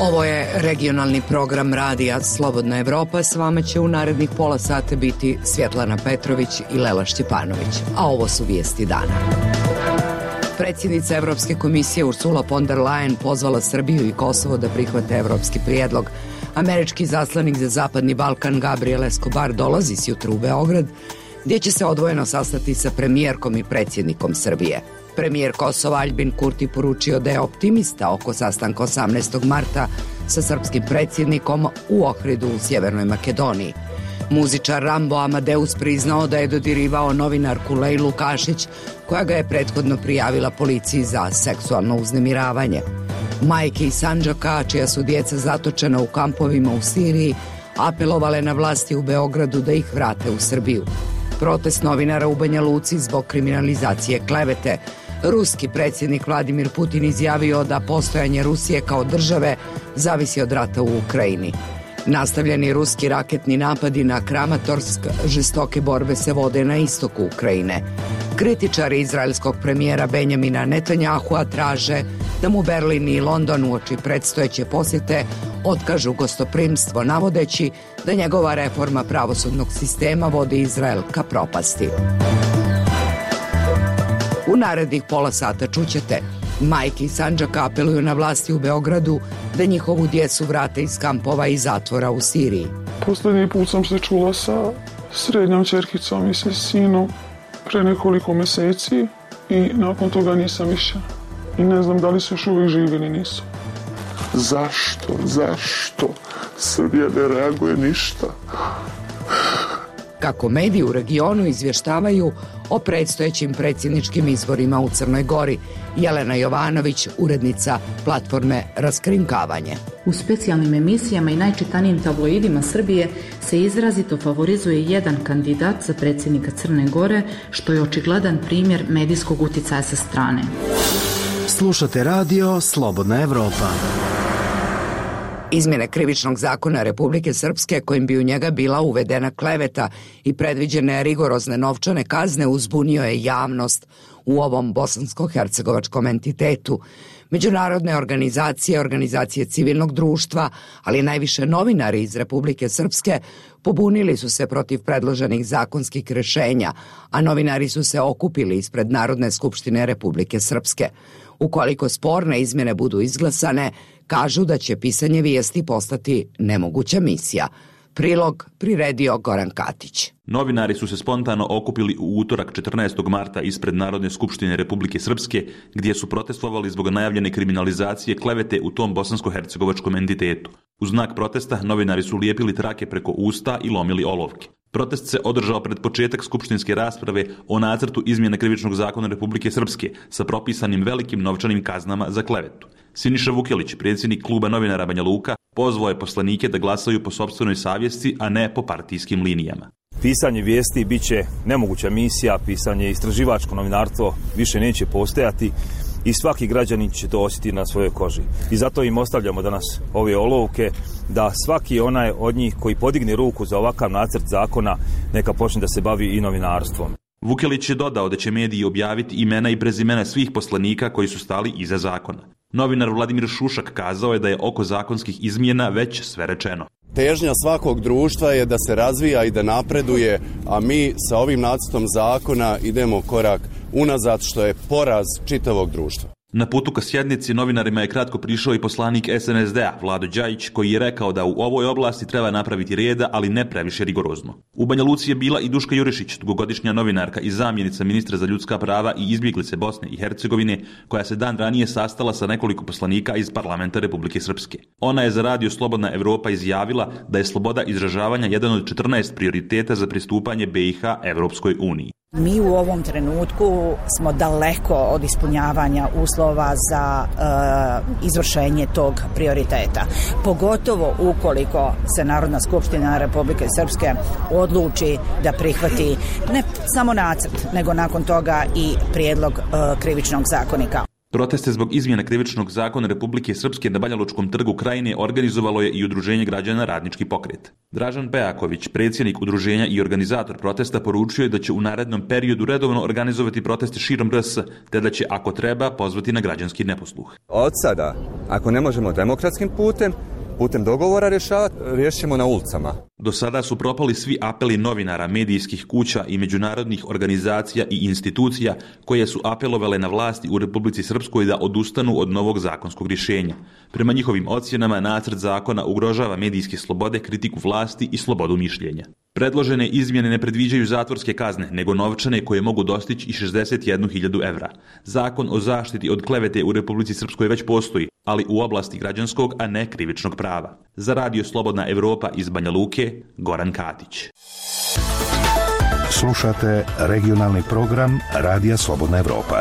Ovo je regionalni program radija Slobodna Evropa. S vama će u narednih pola sata biti Svjetlana Petrović i Lela Šćepanović. A ovo su vijesti dana. Predsjednica Evropske komisije Ursula von der Leyen pozvala Srbiju i Kosovo da prihvate evropski prijedlog. Američki zaslanik za Zapadni Balkan Gabriel Escobar dolazi sjutra u Beograd, gdje će se odvojeno sastati sa premijerkom i predsjednikom Srbije. Premijer Kosova Aljbin Kurti poručio da je optimista oko sastanka 18. marta sa srpskim predsjednikom u Ohridu u Sjevernoj Makedoniji. Muzičar Rambo Amadeus priznao da je dodirivao novinarku Lejlu Kašić, koja ga je prethodno prijavila policiji za seksualno uznemiravanje. Majke iz Sandžaka, čija su djeca zatočena u kampovima u Siriji, apelovale na vlasti u Beogradu da ih vrate u Srbiju. Protest novinara u Banja Luci zbog kriminalizacije klevete. Ruski predsjednik Vladimir Putin izjavio da postojanje Rusije kao države zavisi od rata u Ukrajini. Nastavljeni ruski raketni napadi na Kramatorsk, žestoke borbe se vode na istoku Ukrajine. Kritičari izraelskog premijera Benjamina Netanjahua traže da mu Berlin i London uoči predstojeće posjete otkažu gostoprimstvo, navodeći da njegova reforma pravosudnog sistema vodi Izrael ka propasti. U narednih pola sata čućete: majke iz Sandžaka apeluju na vlasti u Beogradu da njihovu djecu vrate iz kampova i zatvora u Siriji. Posljednji put sam se čula sa srednjom ćerkicom i sa sinom pre nekoliko mjeseci i nakon toga nisam više. I ne znam da li su još uvijek živi ili nisu. Zašto? Srbija ne reaguje ništa. Kako mediji u regionu izvještavaju o predstojećim predsjedničkim izborima u Crnoj Gori, Jelena Jovanović, urednica platforme Raskrinkavanje. U specijalnim emisijama i najčitanijim tabloidima Srbije se izrazito favorizuje jedan kandidat za predsjednika Crne Gore, što je očigledan primjer medijskog uticaja sa strane. Slušate radio Slobodna Evropa. Izmjene krivičnog zakona Republike Srpske, kojim bi u njega bila uvedena kleveta i predviđene rigorozne novčane kazne, uzbunio je javnost u ovom bosansko-hercegovačkom entitetu. Međunarodne organizacije, organizacije civilnog društva, ali najviše novinari iz Republike Srpske pobunili su se protiv predloženih zakonskih rješenja, a novinari su se okupili ispred Narodne skupštine Republike Srpske. Ukoliko sporne izmjene budu izglasane, kažu da će pisanje vijesti postati nemoguća misija. Prilog priredio Goran Katić. Novinari su se spontano okupili u utorak 14. marta ispred Narodne skupštine Republike Srpske, gdje su protestovali zbog najavljene kriminalizacije klevete u tom bosansko-hercegovačkom entitetu. U znak protesta novinari su lijepili trake preko usta i lomili olovke. Protest se održao pred početak skupštinske rasprave o nacrtu izmjene krivičnog zakona Republike Srpske sa propisanim velikim novčanim kaznama za klevetu. Siniša Vukelić, predsjednik kluba novinara Banja Luka, pozvao je poslanike da glasaju po sopstvenoj savjesti, a ne po partijskim linijama. Pisanje vijesti bit će nemoguća misija, pisanje istraživačko novinarstvo više neće postojati i svaki građanin će to osjetiti na svojoj koži. I zato im ostavljamo danas ove olovke da svaki onaj od njih koji podigne ruku za ovakav nacrt zakona neka počne da se bavi i novinarstvom. Vukelić je dodao da će mediji objaviti imena i prezimena svih poslanika koji su stali iza zakona. Novinar Vladimir Šušak kazao je da je oko zakonskih izmjena već sve rečeno. Težnja svakog društva je da se razvija i da napreduje, a mi sa ovim nacrtom zakona idemo korak unazad, što je poraz čitavog društva. Na putu ka sjednici novinarima je kratko prišao i poslanik SNSD-a Vlado Đajić, koji je rekao da u ovoj oblasti treba napraviti reda, ali ne previše rigorozno. U Banja Luci je bila i Duška Jurišić, dugogodišnja novinarka i zamjenica ministra za ljudska prava i izbjeglice Bosne i Hercegovine, koja se dan ranije sastala sa nekoliko poslanika iz parlamenta Republike Srpske. Ona je za radio Slobodna Evropa izjavila da je sloboda izražavanja jedan od 14 prioriteta za pristupanje BiH Evropskoj uniji. Mi u ovom trenutku smo daleko od ispunjavanja uslova za izvršenje tog prioriteta. Pogotovo ukoliko se Narodna skupština Republike Srpske odluči da prihvati ne samo nacrt, nego nakon toga i prijedlog krivičnog zakonika. Proteste zbog izmjena krivičnog zakona Republike Srpske na Banjalučkom trgu Krajine organizovalo je i Udruženje građana Radnički pokret. Dražan Pejaković, predsjednik udruženja i organizator protesta, poručio je da će u narednom periodu redovno organizovati proteste širom RS, te da će, ako treba, pozvati na građanski neposluh. Od sada, ako ne možemo demokratskim putem dogovora riješit ćemo na ulicama. Do sada su propali svi apeli novinara, medijskih kuća i međunarodnih organizacija i institucija koje su apelovale na vlasti u Republici Srpskoj da odustanu od novog zakonskog rješenja. Prema njihovim ocjenama, nacrt zakona ugrožava medijske slobode, kritiku vlasti i slobodu mišljenja. Predložene izmjene ne predviđaju zatvorske kazne, nego novčane koje mogu dostići i 61.000 evra. Zakon o zaštiti od klevete u Republici Srpskoj već postoji, ali u oblasti građanskog, a ne krivičnog prava. Za Radio Slobodna Evropa iz Banja Luke, Goran Katić. Slušate regionalni program Radija Slobodna Evropa.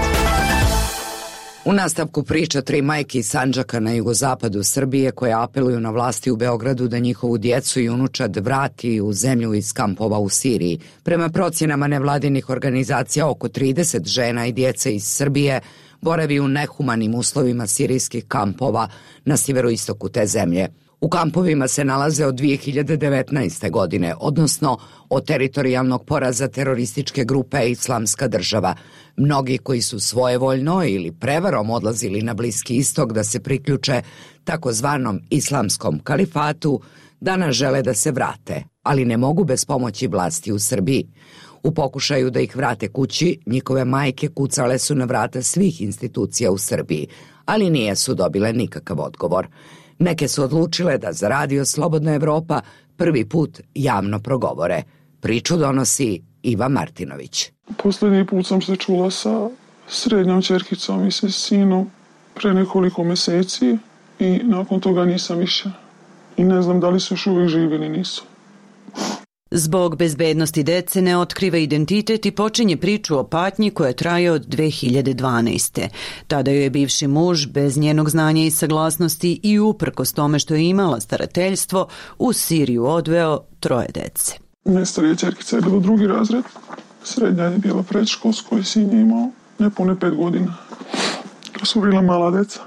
U nastavku priča 3 majke iz Sandžaka na jugozapadu Srbije koje apeluju na vlasti u Beogradu da njihovu djecu i unučad vrati u zemlju iz kampova u Siriji. Prema procjenama nevladinih organizacija, oko 30 žena i djece iz Srbije boravi u nehumanim uslovima sirijskih kampova na sjeveroistoku te zemlje. U kampovima se nalaze od 2019. godine, odnosno od teritorijalnog poraza terorističke grupe Islamska država. Mnogi koji su svojevoljno ili prevarom odlazili na Bliski istok da se priključe takozvanom islamskom kalifatu, danas žele da se vrate, ali ne mogu bez pomoći vlasti u Srbiji. U pokušaju da ih vrate kući, njihove majke kucale su na vrata svih institucija u Srbiji, ali nisu dobile nikakav odgovor. Neke su odlučile da za Radio Slobodna Evropa prvi put javno progovore. Priču donosi Iva Martinović. Posljednji put sam se čula sa srednjom ćerkicom i sa sinom pre nekoliko mjeseci i nakon toga nisam više. I ne znam da li su još uvijek živi ili nisu. Zbog bezbednosti dece ne otkriva identitet i počinje priču o patnji koja traje od 2012. Tada joj je bivši muž, bez njenog znanja i saglasnosti i uprkos tome što je imala starateljstvo, u Siriju odveo 3 dece. Najstarija ćerkica je bila 2. razred, srednja je bila predškolsko i sin je imao nepune 5 godina. To su bila mala deca.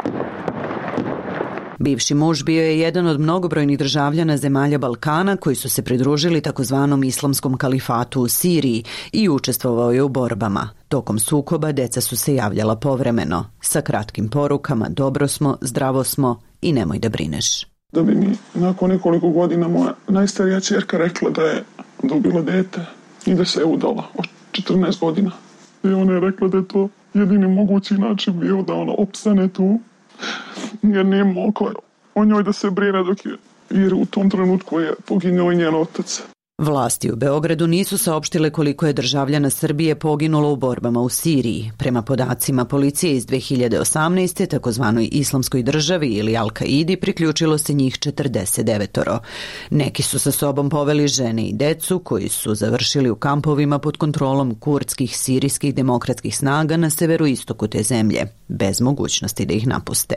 Bivši muž bio je jedan od mnogobrojnih državljana zemalja Balkana koji su se pridružili takozvanom islamskom kalifatu u Siriji i učestvovao je u borbama. Tokom sukoba deca su se javljala povremeno, sa kratkim porukama: dobro smo, zdravo smo i nemoj da brineš. Da bi mi nakon nekoliko godina moja najstarija ćerka rekla da je dobila dete i da se je udala od 14 godina. I ona je rekla da je to jedini mogući način bio da ona opstane tu, jer nije mogla o njoj da se brine jer u tom trenutku je poginuo i njen otac. Vlasti u Beogradu nisu saopštile koliko je državljana Srbije poginulo u borbama u Siriji. Prema podacima policije iz 2018. takozvanoj islamskoj državi ili Al-Kaidi priključilo se njih 49. Neki su sa sobom poveli žene i decu koji su završili u kampovima pod kontrolom kurdskih sirijskih demokratskih snaga na severoistoku te zemlje, bez mogućnosti da ih napuste.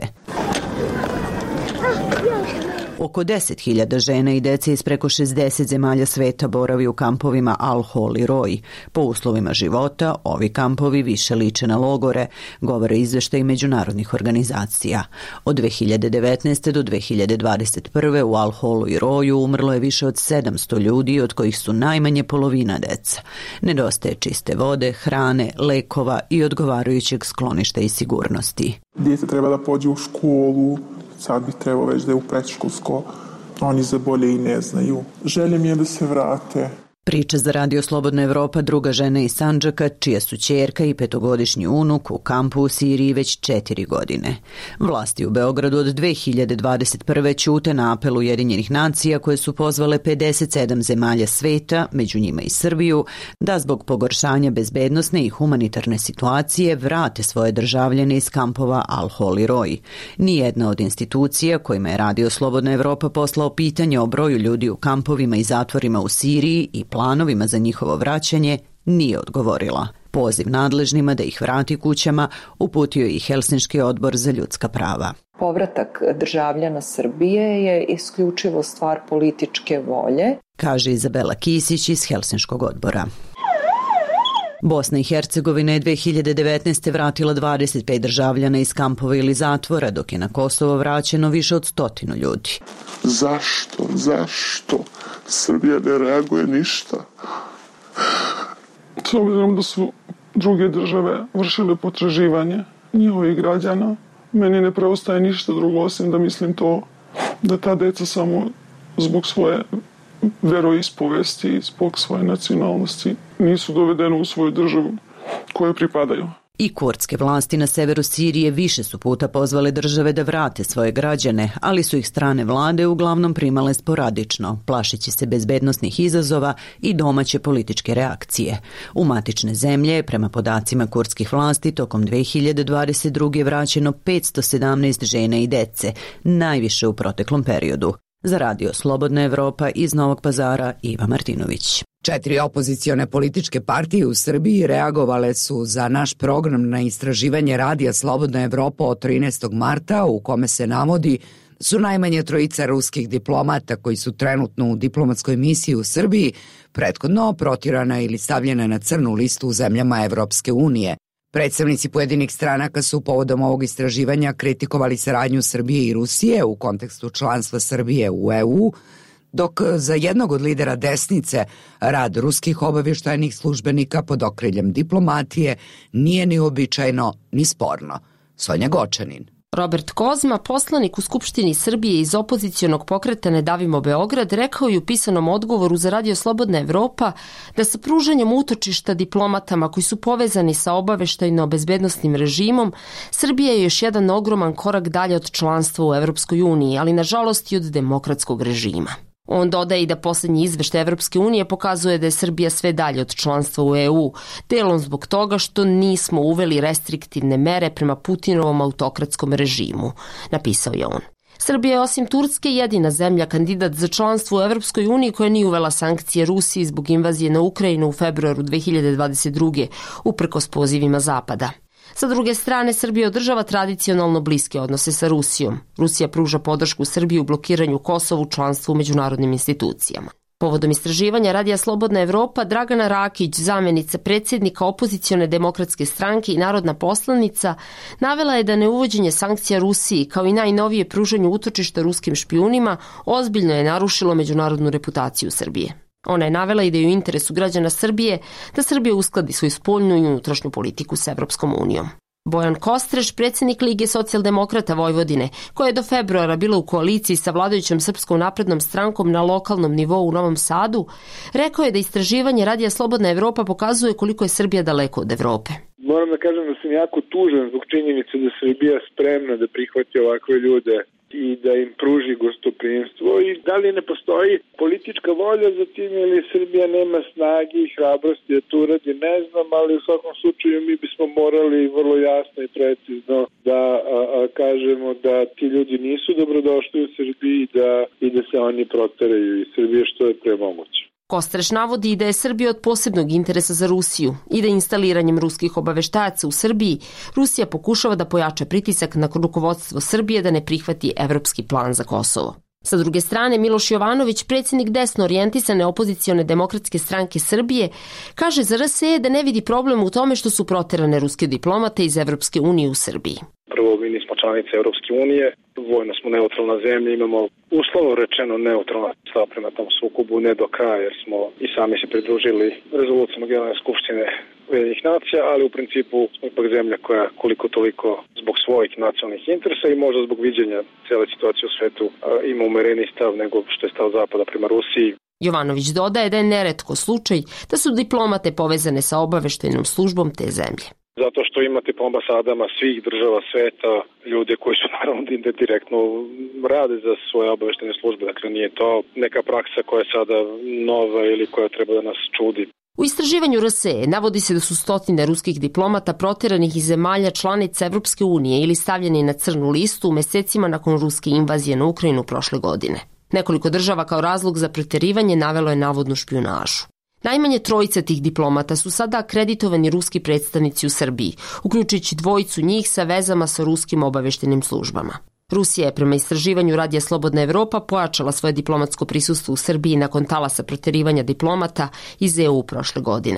Oko 10.000 žena i dece iz preko 60 zemalja sveta boravi u kampovima Al-Hol i Roj. Po uslovima života, ovi kampovi više liče na logore, govore izveštaji međunarodnih organizacija. Od 2019. do 2021. u Al-Holu i Roju umrlo je više od 700 ljudi, od kojih su najmanje polovina deca. Nedostaje čiste vode, hrane, lekova i odgovarajućeg skloništa i sigurnosti. Dijete treba da pođe u školu, sad bi trebao već da je u predškolsko, oni za bolje i ne znaju. Želja mi je da se vrate. Priča za Radio Slobodna Evropa druga žena iz Sandžaka, čija su ćerka i 5-godišnji unuk u kampu u Siriji već 4 godine. Vlasti u Beogradu od 2021. ćute na apel Ujedinjenih nacija koje su pozvale 57 zemalja sveta, među njima i Srbiju, da zbog pogoršanja bezbednosne i humanitarne situacije vrate svoje državljane iz kampova Al-Hol i Roj. Nijedna od institucija kojima je Radio Slobodna Evropa poslao pitanje o broju ljudi u kampovima i zatvorima u Siriji i planovima za njihovo vraćanje nije odgovorila. Poziv nadležnima da ih vrati kućama uputio je i Helsinški odbor za ljudska prava. Povratak državljana Srbije je isključivo stvar političke volje, kaže Izabela Kisić iz Helsinškog odbora. Bosna i Hercegovina je 2019. vratila 25 državljana iz kampova ili zatvora, dok je na Kosovo vraćeno više od 100 ljudi. Zašto Srbija ne reaguje ništa? S obzirom da su druge države vršile potraživanje njihovih građana, meni ne preostaje ništa drugo osim da mislim to, da ta deca samo zbog svoje veroispovesti i zbog svoje nacionalnosti nisu dovedene u svoju državu kojoj pripadaju. I kurdske vlasti na severu Sirije više su puta pozvale države da vrate svoje građane, ali su ih strane vlade uglavnom primale sporadično, plašeći se bezbednosnih izazova i domaće političke reakcije. U matične zemlje, prema podacima kurdskih vlasti, tokom 2022. je vraćeno 517 žena i dece, najviše u proteklom periodu. Za Radio Slobodna Evropa iz Novog Pazara, Iva Martinović. 4 opozicione političke partije u Srbiji reagovale su za naš program na istraživanje Radija Slobodna Evropa od 13. marta, u kome se navodi su najmanje 3 ruskih diplomata koji su trenutno u diplomatskoj misiji u Srbiji prethodno protirana ili stavljena na crnu listu u zemljama Evropske unije. Predstavnici pojedinih stranaka su povodom ovog istraživanja kritikovali saradnju Srbije i Rusije u kontekstu članstva Srbije u EU, dok za jednog od lidera desnice rad ruskih obavještajnih službenika pod okriljem diplomatije nije ni uobičajeno ni sporno. Sonja Gočanin. Robert Kozma, poslanik u Skupštini Srbije iz opozicionog pokreta Ne davimo Beograd, rekao je u pisanom odgovoru za Radio Slobodna Evropa da sa pružanjem utočišta diplomatama koji su povezani sa obaveštajno-bezbednosnim režimom, Srbija je još jedan ogroman korak dalje od članstva u Evropskoj uniji, ali nažalost i od demokratskog režima. On dodaje i da posljednji izveštaj Evropske unije pokazuje da je Srbija sve dalje od članstva u EU, delom zbog toga što nismo uveli restriktivne mere prema Putinovom autokratskom režimu, napisao je on. Srbija je osim Turske jedina zemlja kandidat za članstvo u Evropskoj uniji koja nije uvela sankcije Rusiji zbog invazije na Ukrajinu u februaru 2022. uprkos pozivima Zapada. Sa druge strane, Srbija održava tradicionalno bliske odnose sa Rusijom. Rusija pruža podršku Srbiji u blokiranju Kosova u članstvu u međunarodnim institucijama. Povodom istraživanja Radija Slobodna Evropa, Dragana Rakić, zamjenica predsjednika opozicione demokratske stranke i narodna poslanica, navela je da neuvođenje sankcija Rusiji kao i najnovije pružanje utočišta ruskim špijunima ozbiljno je narušilo međunarodnu reputaciju Srbije. Ona je navela i da je u interesu građana Srbije da Srbija uskladi svoju spoljnu i unutrašnju politiku s Evropskom unijom. Bojan Kostreš, predsjednik Lige socijaldemokrata Vojvodine, koja je do februara bila u koaliciji sa vladajućom Srpskom naprednom strankom na lokalnom nivou u Novom Sadu, rekao je da istraživanje Radija Slobodna Evropa pokazuje koliko je Srbija daleko od Evrope. Moram da kažem da sam jako tužan zbog činjenice da Srbija spremna da prihvati ovakve ljude i da im pruži gostoprimstvo i da li ne postoji politička volja za tim ili Srbija nema snage i hrabrosti da to uradi, ne znam, ali u svakom slučaju mi bismo morali vrlo jasno i precizno da kažemo da ti ljudi nisu dobrodošli u Srbiji i da se oni proteraju iz Srbije što je pre moguće. Kostreš navodi da je Srbija od posebnog interesa za Rusiju i da instaliranjem ruskih obaveštajaca u Srbiji Rusija pokušava da pojača pritisak na rukovodstvo Srbije da ne prihvati evropski plan za Kosovo. Sa druge strane, Miloš Jovanović, predsjednik desno orijentisane opozicione demokratske stranke Srbije, kaže za RSE da ne vidi problem u tome što su proterane ruske diplomate iz Evropske unije u Srbiji. Prvo, mi nismo članice Evropske unije, vojno smo neutralna zemlja, imamo uslovno rečeno neutralna stav prema tom sukobu, ne do kraja jer smo i sami se pridružili rezolucijama Generalne skupštine Ujedinjenih nacija, ali u principu smo ipak zemlja koja koliko toliko zbog svojih nacionalnih interesa i možda zbog viđenja cijele situacije u svetu ima umereniji stav nego što je stav Zapada prema Rusiji. Jovanović dodaje da je neretko slučaj da su diplomate povezane sa obaveštajnom službom te zemlje. Zato što imate po ambasadama svih država sveta ljude koji su naravno direktno rade za svoje obaveštajne službe. Dakle, nije to neka praksa koja je sada nova ili koja treba da nas čudi. U istraživanju RSE navodi se da su stotine ruskih diplomata proteranih iz zemalja članica Evropske unije ili stavljeni na crnu listu u mesecima nakon ruske invazije na Ukrajinu prošle godine. Nekoliko država kao razlog za proterivanje navelo je navodnu špijunažu. Najmanje 3 tih diplomata su sada akreditovani ruski predstavnici u Srbiji, uključujući 2 njih sa vezama sa ruskim obaveštenim službama. Rusija je prema istraživanju Radija Slobodna Evropa pojačala svoje diplomatsko prisustvo u Srbiji nakon talasa proterivanja diplomata iz EU prošle godine.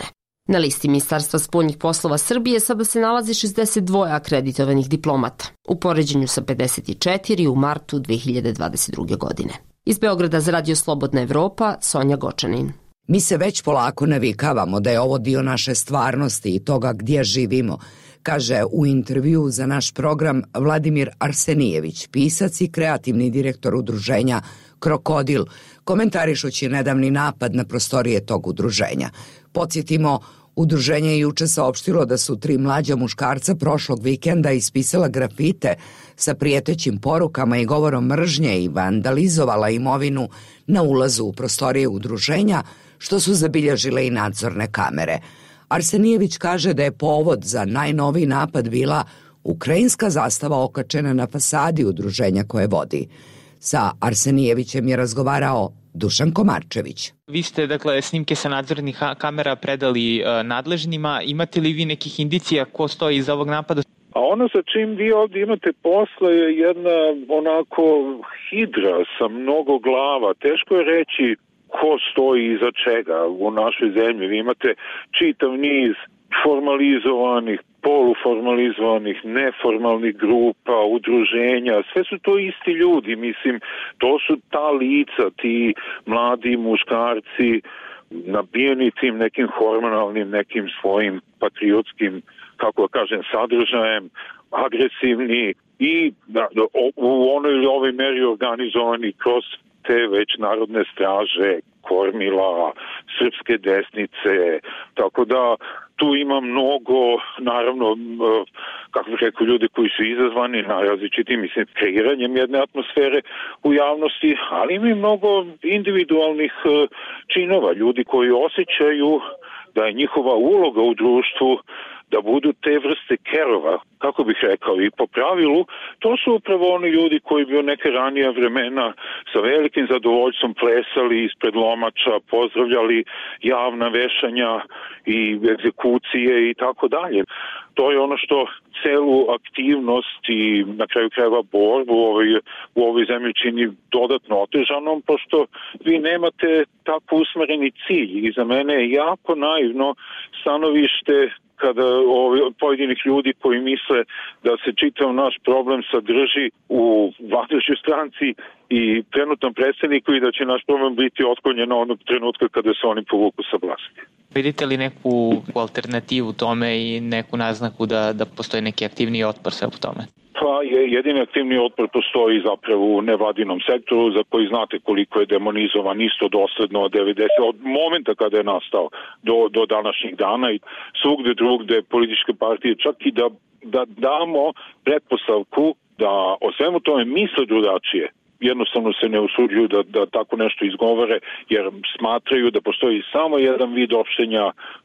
Na listi Ministarstva spoljnih poslova Srbije sada se nalazi 62 akreditovanih diplomata, u poređenju sa 54 u martu 2022. godine. Iz Beograda za Radio Slobodna Evropa, Sonja Gočanin. Mi se već polako navikavamo da je ovo dio naše stvarnosti i toga gdje živimo, kaže u intervju za naš program Vladimir Arsenijević, pisac i kreativni direktor udruženja Krokodil, komentarišući nedavni napad na prostorije tog udruženja. Podsjetimo, udruženje je juče saopštilo da su 3 mlađa muškarca prošlog vikenda ispisala grafite sa prijetećim porukama i govorom mržnje i vandalizovala imovinu na ulazu u prostorije udruženja, što su zabilježile i nadzorne kamere. Arsenijević kaže da je povod za najnoviji napad bila ukrajinska zastava okačena na fasadi udruženja koje vodi. Sa Arsenijevićem je razgovarao Dušan Komarčević. Vi ste, snimke sa nadzornih kamera predali nadležnima. Imate li vi nekih indicija ko stoji iza ovog napada? A ono sa čim vi ovdje imate posla je jedna onako hidra sa mnogo glava. Teško je reći ko stoji iza čega u našoj zemlji. Vi imate čitav niz formalizovanih, poluformalizovanih, neformalnih grupa, udruženja, sve su to isti ljudi, mislim, to su ta lica, ti mladi muškarci, nabijeni tim nekim hormonalnim, nekim svojim patriotskim, kako da kažem, sadržajem, agresivni i u onoj ili ovoj meri organizovani kroz te već narodne straže, kormila, srpske desnice, tako da tu ima mnogo, naravno, kako bih rekao, ljudi koji su izazvani na različitim, kreiranjem jedne atmosfere u javnosti, ali ima i mnogo individualnih činova, ljudi koji osjećaju da je njihova uloga u društvu da budu te vrste kerova, kako bih rekao, i po pravilu, to su upravo oni ljudi koji bi u neke ranija vremena sa velikim zadovoljstvom plesali ispred lomača, pozdravljali javna vešanja i egzekucije i tako dalje. To je ono što celu aktivnost i na kraju krajeva borbu u ovoj zemlji čini dodatno otežanom, pošto vi nemate tako usmereni cilj. I za mene je jako naivno stanovište kada pojedinih ljudi koji misle da se čitav naš problem sadrži u vladajućoj stranci i trenutnom predsjedniku i da će naš problem biti otklonjen onog trenutka kada se oni povuku sa vlasti. Vidite li neku alternativu tome i neku naznaku da postoji neki aktivni otpor sve u tome? Pa jedini aktivni otpor postoji zapravo u nevladinom sektoru za koji znate koliko je demonizovan isto dosledno od momenta kada je nastao do današnjih dana i svugde drugde političke partije, čak i da damo pretpostavku da o svemu tome misle drugačije. Jednostavno se ne usuđuju da tako nešto izgovore jer smatraju da postoji samo jedan vid opštenja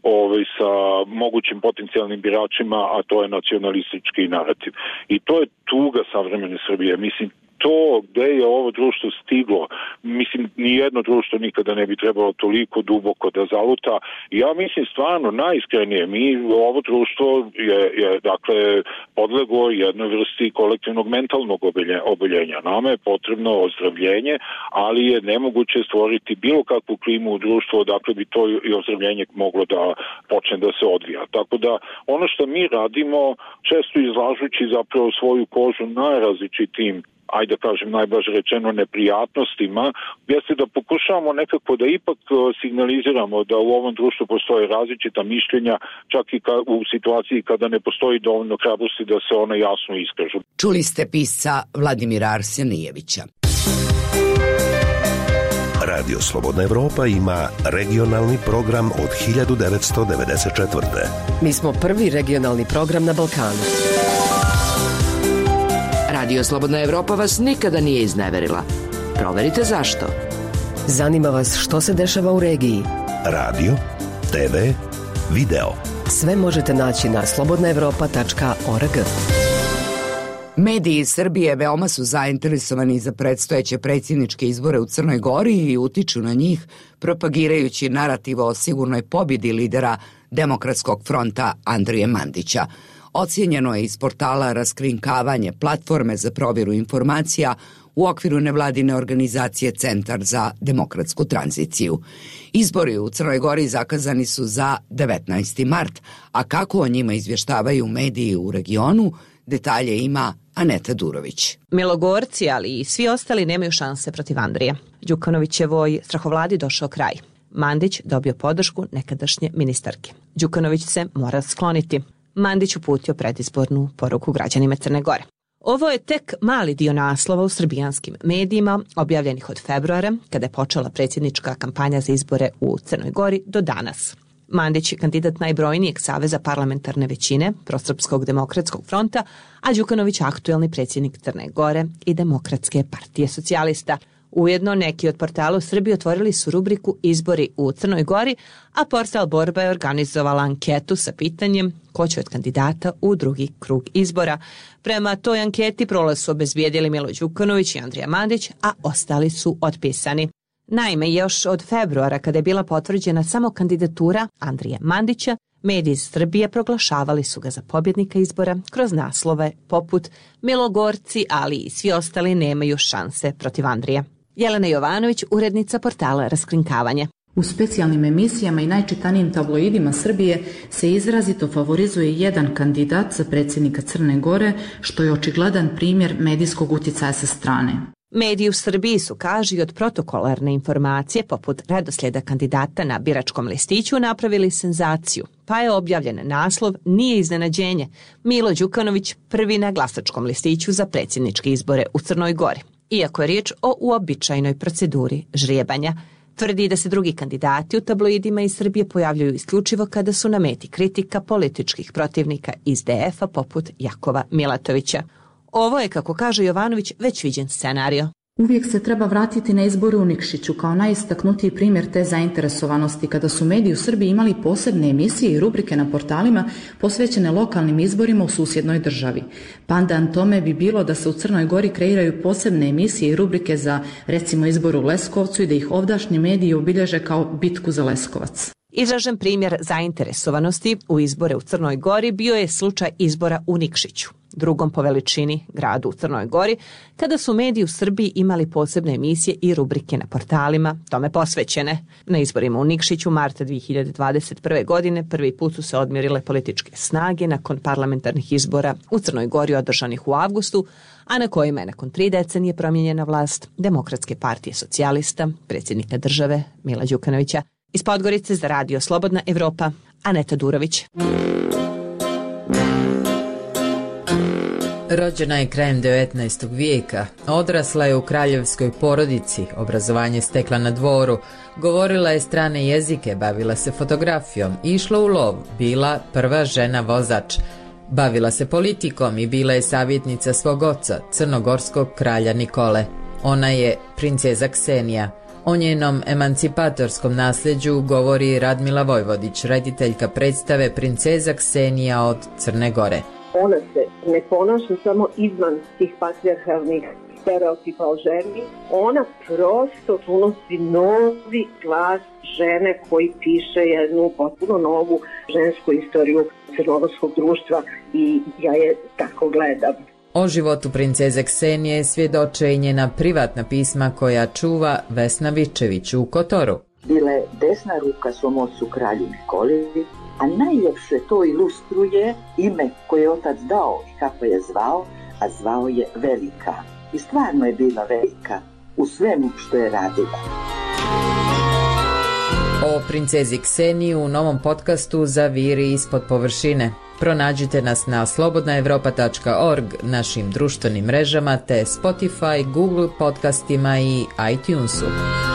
sa mogućim potencijalnim biračima, a to je nacionalistički narativ. I to je tuga savremene Srbije. Mislim, to gde je ovo društvo stiglo, mislim, nijedno društvo nikada ne bi trebalo toliko duboko da zaluta. Ja mislim stvarno najiskrenije, ovo društvo je dakle podleglo jednoj vrsti kolektivnog mentalnog oboljenja. Nama je potrebno ozdravljenje, ali je nemoguće stvoriti bilo kakvu klimu u društvu odakle bi to i ozdravljenje moglo da počne da se odvija. Tako da ono što mi radimo, često izlažući zapravo svoju kožu najrazličitim, ajde da kažem najblaže rečeno, neprijatnostima, jeste da pokušavamo nekako da ipak signaliziramo da u ovom društvu postoje različita mišljenja, čak i u situaciji kada ne postoji dovoljno hrabrosti da se one jasno iskažu. Čuli ste pisca Vladimira Arsenijevića. Radio Slobodna Evropa ima regionalni program od 1994. Mi smo prvi regionalni program na Balkanu. Radio Slobodna Evropa vas nikada nije izneverila. Proverite zašto. Zanima vas što se dešava u regiji. Radio, TV, video. Sve možete naći na slobodnaevropa.org. Mediji iz Srbije veoma su zainteresovani za predstojeće predsjedničke izbore u Crnoj Gori i utiču na njih propagirajući narativ o sigurnoj pobjedi lidera Demokratskog fronta Andrije Mandića. Ocijenjeno je iz portala Raskrinkavanje platforme za provjeru informacija u okviru nevladine organizacije Centar za demokratsku tranziciju. Izbori u Crnoj Gori zakazani su za 19. mart, a kako o njima izvještavaju mediji u regionu, detalje ima Aneta Durović. Milogorci, ali i svi ostali nemaju šanse protiv Andrije. Đukanovićevoj strahovladi došao kraj. Mandić dobio podršku nekadašnje ministarke. Đukanović se mora skloniti. Mandić uputio predizbornu poruku građanima Crne Gore. Ovo je tek mali dio naslova u srbijanskim medijima, objavljenih od februara, kada je počela predsjednička kampanja za izbore u Crnoj Gori, do danas. Mandić je kandidat najbrojnijeg saveza parlamentarne većine, Prosrpskog demokratskog fronta, a Đukanović aktuelni predsjednik Crne Gore i Demokratske partije socijalista. Ujedno, neki od portala u Srbiji otvorili su rubriku Izbori u Crnoj Gori, a portal Borba je organizovala anketu sa pitanjem ko će od kandidata u drugi krug izbora. Prema toj anketi prolaz su obezbijedili Milo Đukanović i Andrija Mandić, a ostali su otpisani. Naime, još od februara, kada je bila potvrđena samo kandidatura Andrije Mandića, mediji iz Srbije proglašavali su ga za pobjednika izbora kroz naslove poput Milogorci, ali i svi ostali nemaju šanse protiv Andrije. Jelena Jovanović, urednica portala Raskrinkavanje. U specijalnim emisijama i najčitanijim tabloidima Srbije se izrazito favorizuje jedan kandidat za predsjednika Crne Gore, što je očigledan primjer medijskog utjecaja sa strane. Mediji u Srbiji su, kaže, od protokolarne informacije poput redoslijeda kandidata na biračkom listiću napravili senzaciju, pa je objavljen naslov Nije iznenađenje, Milo Đukanović prvi na glasačkom listiću za predsjedničke izbore u Crnoj Gori. Iako je riječ o uobičajenoj proceduri žrijebanja, tvrdi da se drugi kandidati u tabloidima iz Srbije pojavljuju isključivo kada su na meti kritika političkih protivnika iz DF-a poput Jakova Milatovića. Ovo je, kako kaže Jovanović, već viđen scenario. Uvijek se treba vratiti na izbore u Nikšiću kao najistaknutiji primjer te zainteresovanosti kada su mediji u Srbiji imali posebne emisije i rubrike na portalima posvećene lokalnim izborima u susjednoj državi. Pandan tome bi bilo da se u Crnoj Gori kreiraju posebne emisije i rubrike za, recimo, izbor u Leskovcu i da ih ovdašnji mediji obilježe kao bitku za Leskovac. Izražen primjer zainteresovanosti u izbore u Crnoj Gori bio je slučaj izbora u Nikšiću, drugom po veličini gradu u Crnoj Gori, kada su mediji u Srbiji imali posebne emisije i rubrike na portalima tome posvećene. Na izborima u Nikšiću marta 2021. godine prvi put su se odmjerile političke snage nakon parlamentarnih izbora u Crnoj Gori održanih u avgustu, a na kojima je nakon 3 decenije promijenjena vlast Demokratske partije socijalista, predsjednika države Mila Đukanovića. Iz Podgorice za Radio Slobodna Evropa, Aneta Durović. Rođena je krajem 19. vijeka, odrasla je u kraljevskoj porodici, obrazovanje stekla na dvoru, govorila je strane jezike, bavila se fotografijom, išla u lov, bila prva žena vozač. Bavila se politikom i bila je savjetnica svog oca, crnogorskog kralja Nikole. Ona je princeza Ksenija. O njenom emancipatorskom nasljeđu govori Radmila Vojvodić, rediteljka predstave Princeza Ksenija od Crne Gore. Ona se ne ponaša samo izvan tih patrijarhalnih stereotipa o ženi, ona prosto unosi novi glas žene koji piše jednu potpuno novu žensku istoriju crnogorskog društva i ja je tako gledam. O životu princeze Ksenije svjedoče i njena privatna pisma koja čuva Vesna Vičević u Kotoru. Bila je desna ruka svom ocu kralju Nikoli, a najljepše to ilustruje ime koje je otac dao i kako je zvao, a zvao je Velika. I stvarno je bila velika u svemu što je radila. O princezi Kseniji u novom podcastu Zaviri ispod površine. Pronađite nas na slobodnaevropa.org, našim društvenim mrežama te Spotify, Google podcastima i iTunesu.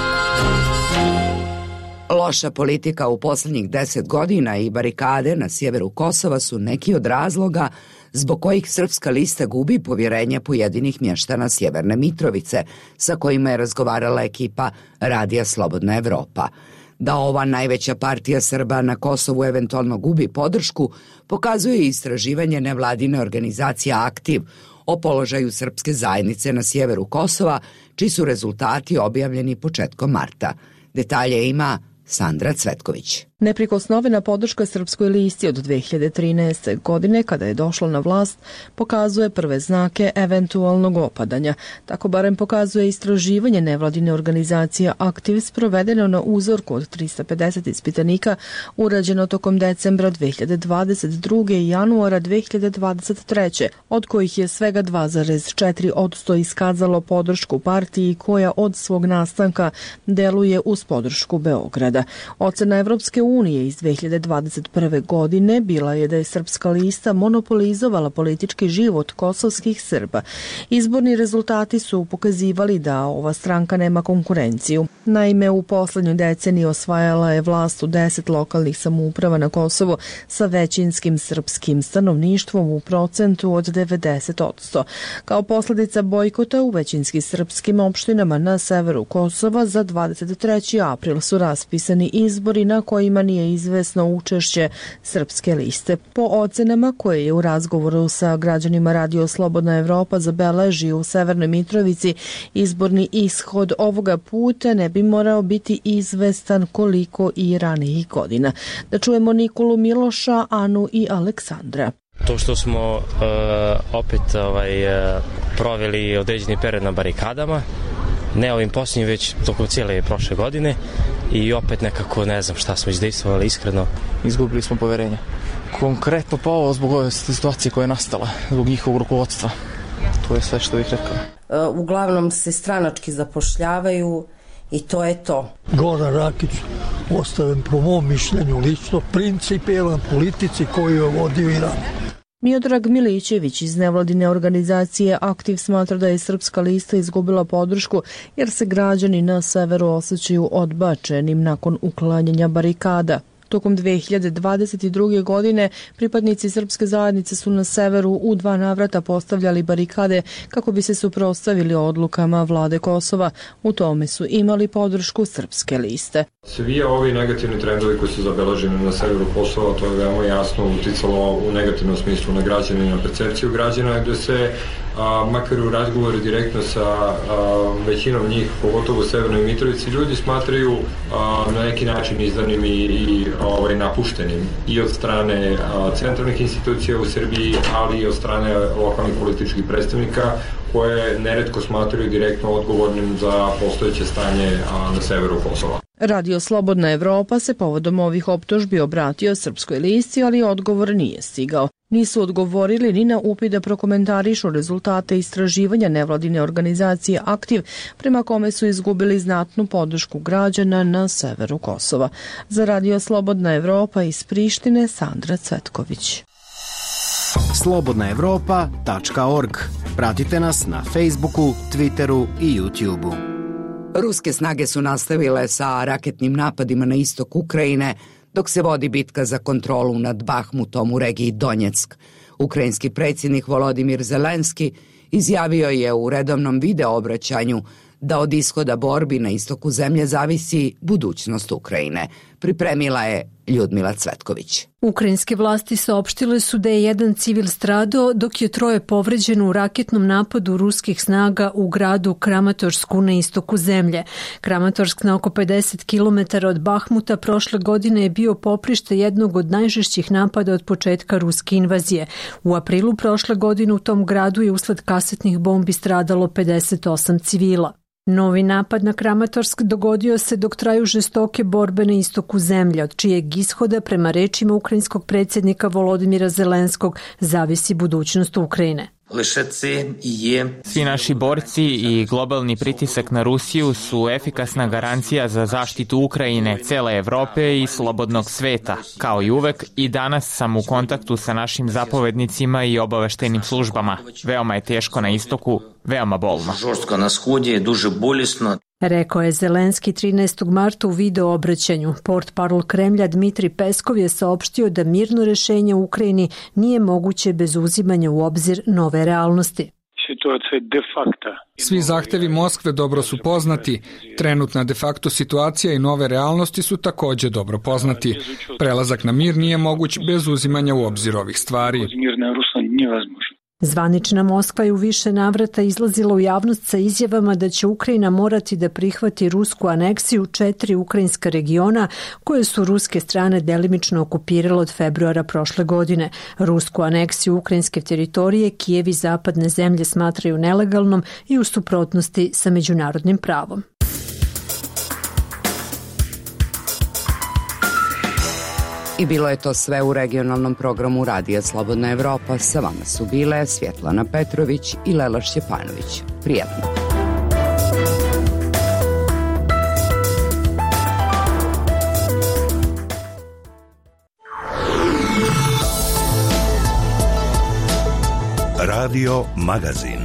Loša politika u posljednjih 10 godina i barikade na sjeveru Kosova su neki od razloga zbog kojih Srpska lista gubi povjerenje pojedinih mještana Sjeverne Mitrovice, sa kojima je razgovarala ekipa Radija Slobodna Evropa. Da ova najveća partija Srba na Kosovu eventualno gubi podršku, pokazuje istraživanje nevladine organizacije Aktiv o položaju srpske zajednice na sjeveru Kosova, čiji su rezultati objavljeni početkom marta. Detalje ima Sandra Cvetković. Neprikosnovena podrška Srpskoj listi od 2013. godine, kada je došla na vlast, pokazuje prve znake eventualnog opadanja. Tako barem pokazuje istraživanje nevladine organizacije Aktiv sprovedeno na uzorku od 350 ispitanika urađeno tokom decembra 2022. i januara 2023. od kojih je svega 2,4% iskazalo podršku partiji koja od svog nastanka deluje uz podršku Beograda. Ocena Evropske unije iz 2021. godine bila je da je Srpska lista monopolizovala politički život kosovskih Srba. Izborni rezultati su pokazivali da ova stranka nema konkurenciju. Naime, u poslednjoj deceniji osvajala je vlast u 10 lokalnih samouprava na Kosovo sa većinskim srpskim stanovništvom u procentu od 90%. Kao posledica bojkota u većinski srpskim opštinama na severu Kosova za 23. april su raspisani izbori na kojima nije izvesno učešće Srpske liste. Po ocenama koje je u razgovoru sa građanima Radio Slobodna Evropa zabeležio u Severnoj Mitrovici, izborni ishod ovoga puta ne bi morao biti izvestan koliko i ranijih godina. Da čujemo Nikolu Miloša, Anu i Aleksandra. To što smo opet proveli određeni period na barikadama, ne ovim posljednjim, već tokom cijele prošle godine i opet nekako ne znam šta smo izdejstvovali iskreno. Izgubili smo poverenje. Konkretno pa ovo zbog ove situacije koja je nastala, zbog njihovog rukovodstva. To je sve što bih rekao. Uglavnom se stranački zapošljavaju i to je to. Goran Rakić, ostavim po mom mišljenju lično, principijelan politici koju je vodio Iran. Miodrag Milićević iz nevladine organizacije Aktiv smatra da je Srpska lista izgubila podršku jer se građani na severu osjećaju odbačenim nakon uklanjanja barikada. Tokom 2022. godine pripadnici srpske zajednice su na severu u 2 navrata postavljali barikade kako bi se suprotstavili odlukama vlade Kosova. U tome su imali podršku Srpske liste. Svi ovi negativni trendovi koji su zabeleženi na severu Kosova, to je veoma jasno uticalo u negativnom smislu na građane i na percepciju građana, gde se makar u razgovoru direktno sa većinom njih, pogotovo u Severnoj Mitrovici, ljudi smatraju na neki način izdanim i napuštenim i od strane centralnih institucija u Srbiji, ali i od strane lokalnih političkih predstavnika koje neretko smatraju direktno odgovornim za postojeće stanje na severu Kosova. Radio Slobodna Evropa se povodom ovih optužbi obratio Srpskoj listi, ali odgovor nije stigao. Nisu odgovorili ni na upit da prokomentarišu rezultate istraživanja nevladine organizacije Aktiv, prema kome su izgubili znatnu podršku građana na severu Kosova. Za Radio Slobodna Evropa iz Prištine, Sandra Cvetković. slobodnaevropa.org. Pratite nas na Facebooku, Twitteru i YouTubeu. Ruske snage su nastavile sa raketnim napadima na istok Ukrajine, dok se vodi bitka za kontrolu nad Bahmutom u regiji Donjeck. Ukrajinski predsjednik Volodimir Zelenski izjavio je u redovnom video obraćanju da od ishoda borbi na istoku zemlje zavisi budućnost Ukrajine. Pripremila je Ljudmila Cvetković. Ukrajinske vlasti saopštile su da je jedan civil stradao, dok je 3 povređeno u raketnom napadu ruskih snaga u gradu Kramatorsku na istoku zemlje. Kramatorsk na oko 50 km od Bahmuta prošle godine je bio poprište jednog od najžešćih napada od početka ruske invazije. U aprilu prošle godine u tom gradu je usled kasetnih bombi stradalo 58 civila. Novi napad na Kramatorsk dogodio se dok traju žestoke borbe na istoku zemlje, od čijeg ishoda, prema rečima ukrajinskog predsjednika Volodimira Zelenskog, zavisi budućnost Ukrajine. Svi naši borci i globalni pritisak na Rusiju su efikasna garancija za zaštitu Ukrajine, cele Evrope i slobodnog sveta. Kao i uvek, i danas sam u kontaktu sa našim zapovednicima i obaveštajnim službama. Veoma je teško na istoku, veoma bolno. Rekao je Zelenski 13. marta u video obraćanju. Portparol Kremlja Dmitri Peskov je saopštio da mirno rešenje u Ukrajini nije moguće bez uzimanja u obzir nove realnosti. Svi zahtevi Moskve dobro su poznati. Trenutna de facto situacija i nove realnosti su takođe dobro poznati. Prelazak na mir nije moguć bez uzimanja u obzir ovih stvari. Zvanična Moskva je u više navrata izlazila u javnost sa izjavama da će Ukrajina morati da prihvati rusku aneksiju 4 ukrajinska regiona koje su ruske strane delimično okupirale od februara prošle godine. Rusku aneksiju ukrajinske teritorije Kijev i zapadne zemlje smatraju nelegalnom i u suprotnosti sa međunarodnim pravom. I bilo je to sve u regionalnom programu Radija Slobodna Evropa. Sa vama su bile Svjetlana Petrović i Lela Šćepanović. Prijatno. Radio Magazin.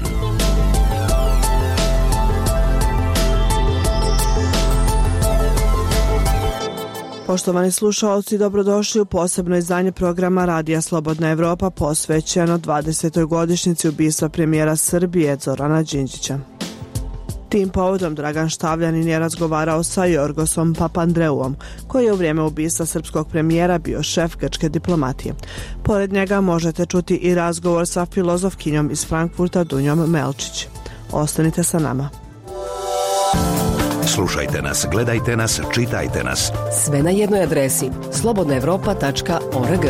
Poštovani slušalci, dobrodošli u posebno izdanje programa Radija Slobodna Evropa posvećeno 20. godišnjici ubistva premijera Srbije Zorana Đinđića. Tim povodom Dragan Štavljanin je razgovarao sa Jorgosom Papandreuom, koji je u vrijeme ubistva srpskog premijera bio šef grčke diplomatije. Pored njega možete čuti i razgovor sa filozofkinjom iz Frankfurta Dunjom Melčić. Ostanite sa nama. Slušajte nas, gledajte nas, čitajte nas. Sve na jednoj adresi slobodnaevropa.org.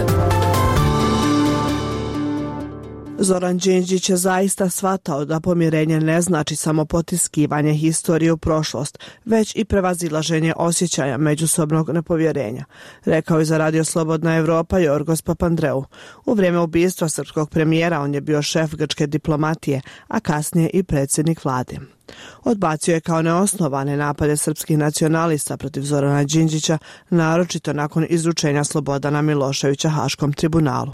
Zoran Đinđić je zaista shvatao da pomirenje ne znači samo potiskivanje historije u prošlost, već i prevazilaženje osjećaja međusobnog nepovjerenja, rekao je za Radio Slobodna Evropa Jorgos Papandreou. U vrijeme ubistva srpskog premijera on je bio šef grčke diplomatije, a kasnije i predsjednik vlade. Odbacio je kao neosnovane napade srpskih nacionalista protiv Zorana Đinđića, naročito nakon izručenja Slobodana Miloševića Haškom tribunalu.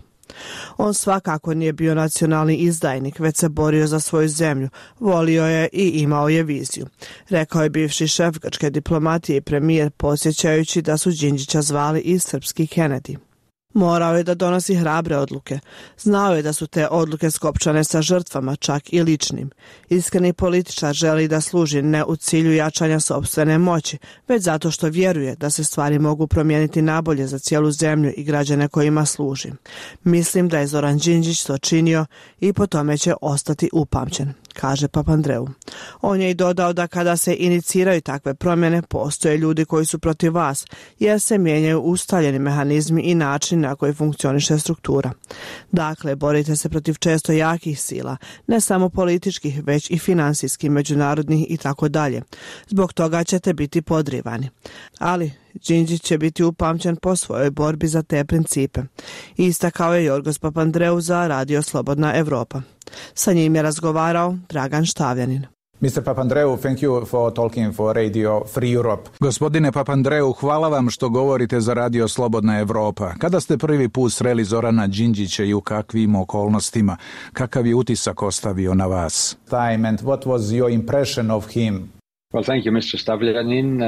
On svakako nije bio nacionalni izdajnik, već se borio za svoju zemlju, volio je i imao je viziju, rekao je bivši šef grčke diplomatije i premijer, podsjećajući da su Đinđića zvali i srpski Kennedy. Morao je da donosi hrabre odluke. Znao je da su te odluke skopčane sa žrtvama, čak i ličnim. Iskreni političar želi da služi ne u cilju jačanja sopstvene moći, već zato što vjeruje da se stvari mogu promijeniti nabolje za cijelu zemlju i građane kojima služi. Mislim da je Zoran Đinđić to činio i po tome će ostati upamćen, kaže Papandreou. On je i dodao da kada se iniciraju takve promjene, postoje ljudi koji su protiv vas, jer se mijenjaju ustaljeni mehanizmi i način na koji funkcioniše struktura. Dakle, borite se protiv često jakih sila, ne samo političkih, već i finansijskih, međunarodnih i tako dalje. Zbog toga ćete biti podrivani. Ali Đinđić će biti upamćen po svojoj borbi za te principe. Istakao je Jorgos Papandreou za Radio Slobodna Evropa. Sa njim je razgovarao Dragan Štavljanin. Mr. Papandreou, thank you for talking for Radio Free Europe. Gospodine Papandreou, hvala vam što govorite za Radio Slobodna Evropa. Kada ste prvi put sreli Zorana Đinđića i u kakvim okolnostima? Kakav je utisak ostavio na vas? Time and what was your impression of him? Well, thank you, Mr. Stavljanin.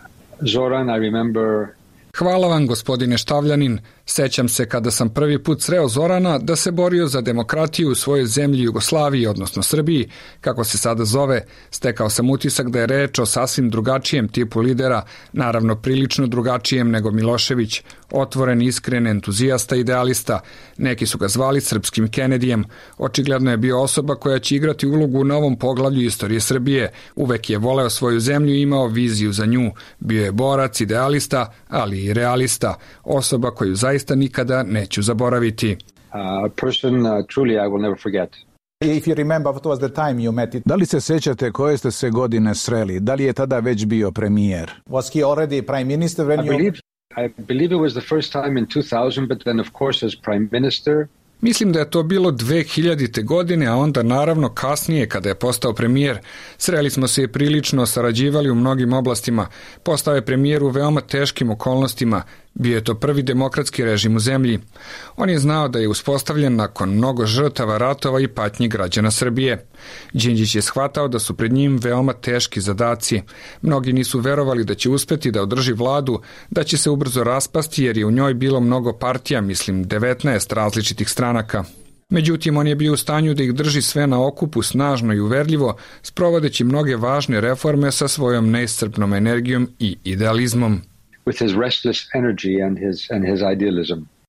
Zoran, I remember. Hvala vam, gospodine Štavljanin. Sećam se kada sam prvi put sreo Zorana da se borio za demokratiju u svojoj zemlji Jugoslaviji, odnosno Srbiji, kako se sada zove. Stekao sam utisak da je reč o sasvim drugačijem tipu lidera, naravno prilično drugačijem nego Milošević, otvoren, iskren, entuzijasta, idealista. Neki su ga zvali srpskim Kennedyjem. Očigledno je bio osoba koja će igrati ulogu u novom poglavlju istorije Srbije. Uvek je voleo svoju zemlju i imao viziju za nju. Bio je borac, idealista, ali i realista. Osoba koju zaista nikada neću zaboraviti. Da li se sećate koje ste se godine sreli? Da li je tada već bio premijer? I believe it was the first time in 2000, but then of course as prime minister. Mislim da je to bilo 2000. godine, a onda naravno kasnije kada je postao premijer. Sreli smo se i prilično sarađivali u mnogim oblastima. Postao je premijer u veoma teškim okolnostima. Bio je to prvi demokratski režim u zemlji. On je znao da je uspostavljen nakon mnogo žrtava ratova i patnji građana Srbije. Đinđić je shvatao da su pred njim veoma teški zadaci. Mnogi nisu verovali da će uspeti da održi vladu, da će se ubrzo raspasti jer je u njoj bilo mnogo partija, mislim 19 različitih stranaka. Međutim, on je bio u stanju da ih drži sve na okupu snažno i uverljivo, sprovodeći mnoge važne reforme sa svojom neiscrpnom energijom i idealizmom. With his restless energy and his idealism.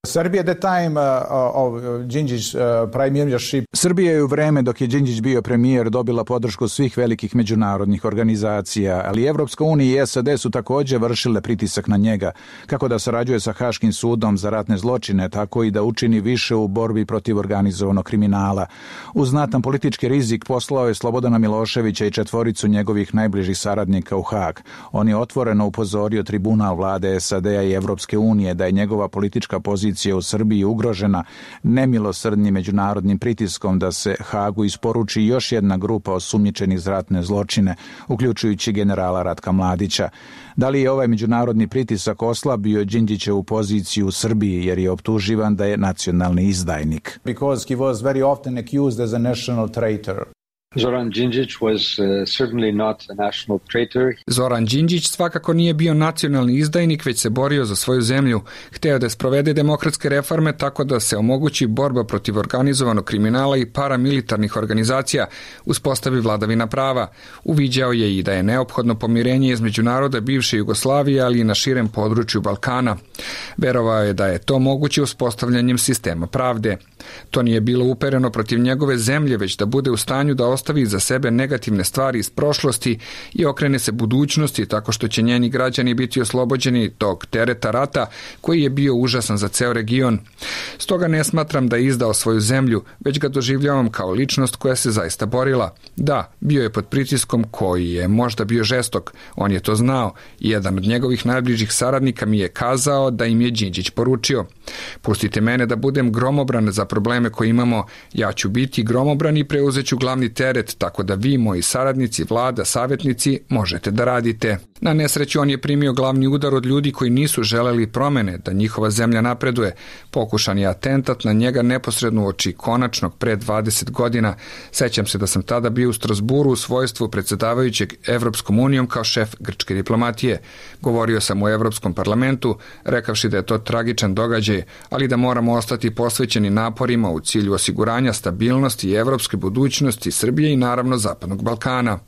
Srbija je u vreme dok je Đinđić bio premijer dobila podršku svih velikih međunarodnih organizacija, ali Evropska unija i SAD su također vršile pritisak na njega, kako da sarađuje sa Haškim sudom za ratne zločine, tako i da učini više u borbi protiv organizovanog kriminala. Uz znatan politički rizik poslao je Slobodana Miloševića i 4 njegovih najbližih saradnika u Hag. On je otvoreno upozorio tribunal vlade SAD-a i Evropske unije da je njegova politička pozicija u Srbiji ugrožena nemilosrdnim međunarodnim pritiskom da se Hagu isporuči još jedna grupa osumnjičenih za ratne zločine, uključujući generala Ratka Mladića. Da li je ovaj međunarodni pritisak oslabio Đinđićevu poziciju u Srbiji jer je optuživan da je nacionalni izdajnik? Because he was very often accused as a national traitor. Zoran Đinđić was certainly not a national traitor. Zoran Đinđić svakako nije bio nacionalni izdajnik, već se borio za svoju zemlju. Hteo da sprovede demokratske reforme tako da se omogući borba protiv organizovanog kriminala i paramilitarnih organizacija, uspostavi vladavina prava. Uviđao je i da je neophodno pomirenje između naroda bivše Jugoslavije, ali i na širem području Balkana. Verovao je da je to moguće uspostavljanjem sistema pravde. To nije bilo upereno protiv njegove zemlje, već da bude u stanju da ostavi iza sebe negativne stvari iz prošlosti i okrene se budućnosti tako što će njeni građani biti oslobođeni tog tereta rata koji je bio užasan za ceo region. Stoga ne smatram da je izdao svoju zemlju, već ga doživljavam kao ličnost koja se zaista borila. Da, bio je pod pritiskom koji je možda bio žestok, on je to znao i jedan od njegovih najbližih saradnika mi je kazao da im je Đinđić poručio: pustite mene da budem gromobran za probleme koje imamo, ja ću biti gromobran i preuzeću glavni teret, tako da vi, moji saradnici, vlada, savjetnici, možete da radite. Na nesreću on je primio glavni udar od ljudi koji nisu želeli promene, da njihova zemlja napreduje. Pokušan je atentat na njega neposredno uoči konačnog pre 20 godina. Sećam se da sam tada bio u Strasburu u svojstvu predsjedavajućeg Evropskom unijom kao šef grčke diplomatije. Govorio sam u Evropskom parlamentu, rekavši da je to tragičan događaj, ali da moramo ostati posvećeni naporima u cilju osiguranja stabilnosti i evropske budućnosti Srbije i naravno Zapadnog Balkana.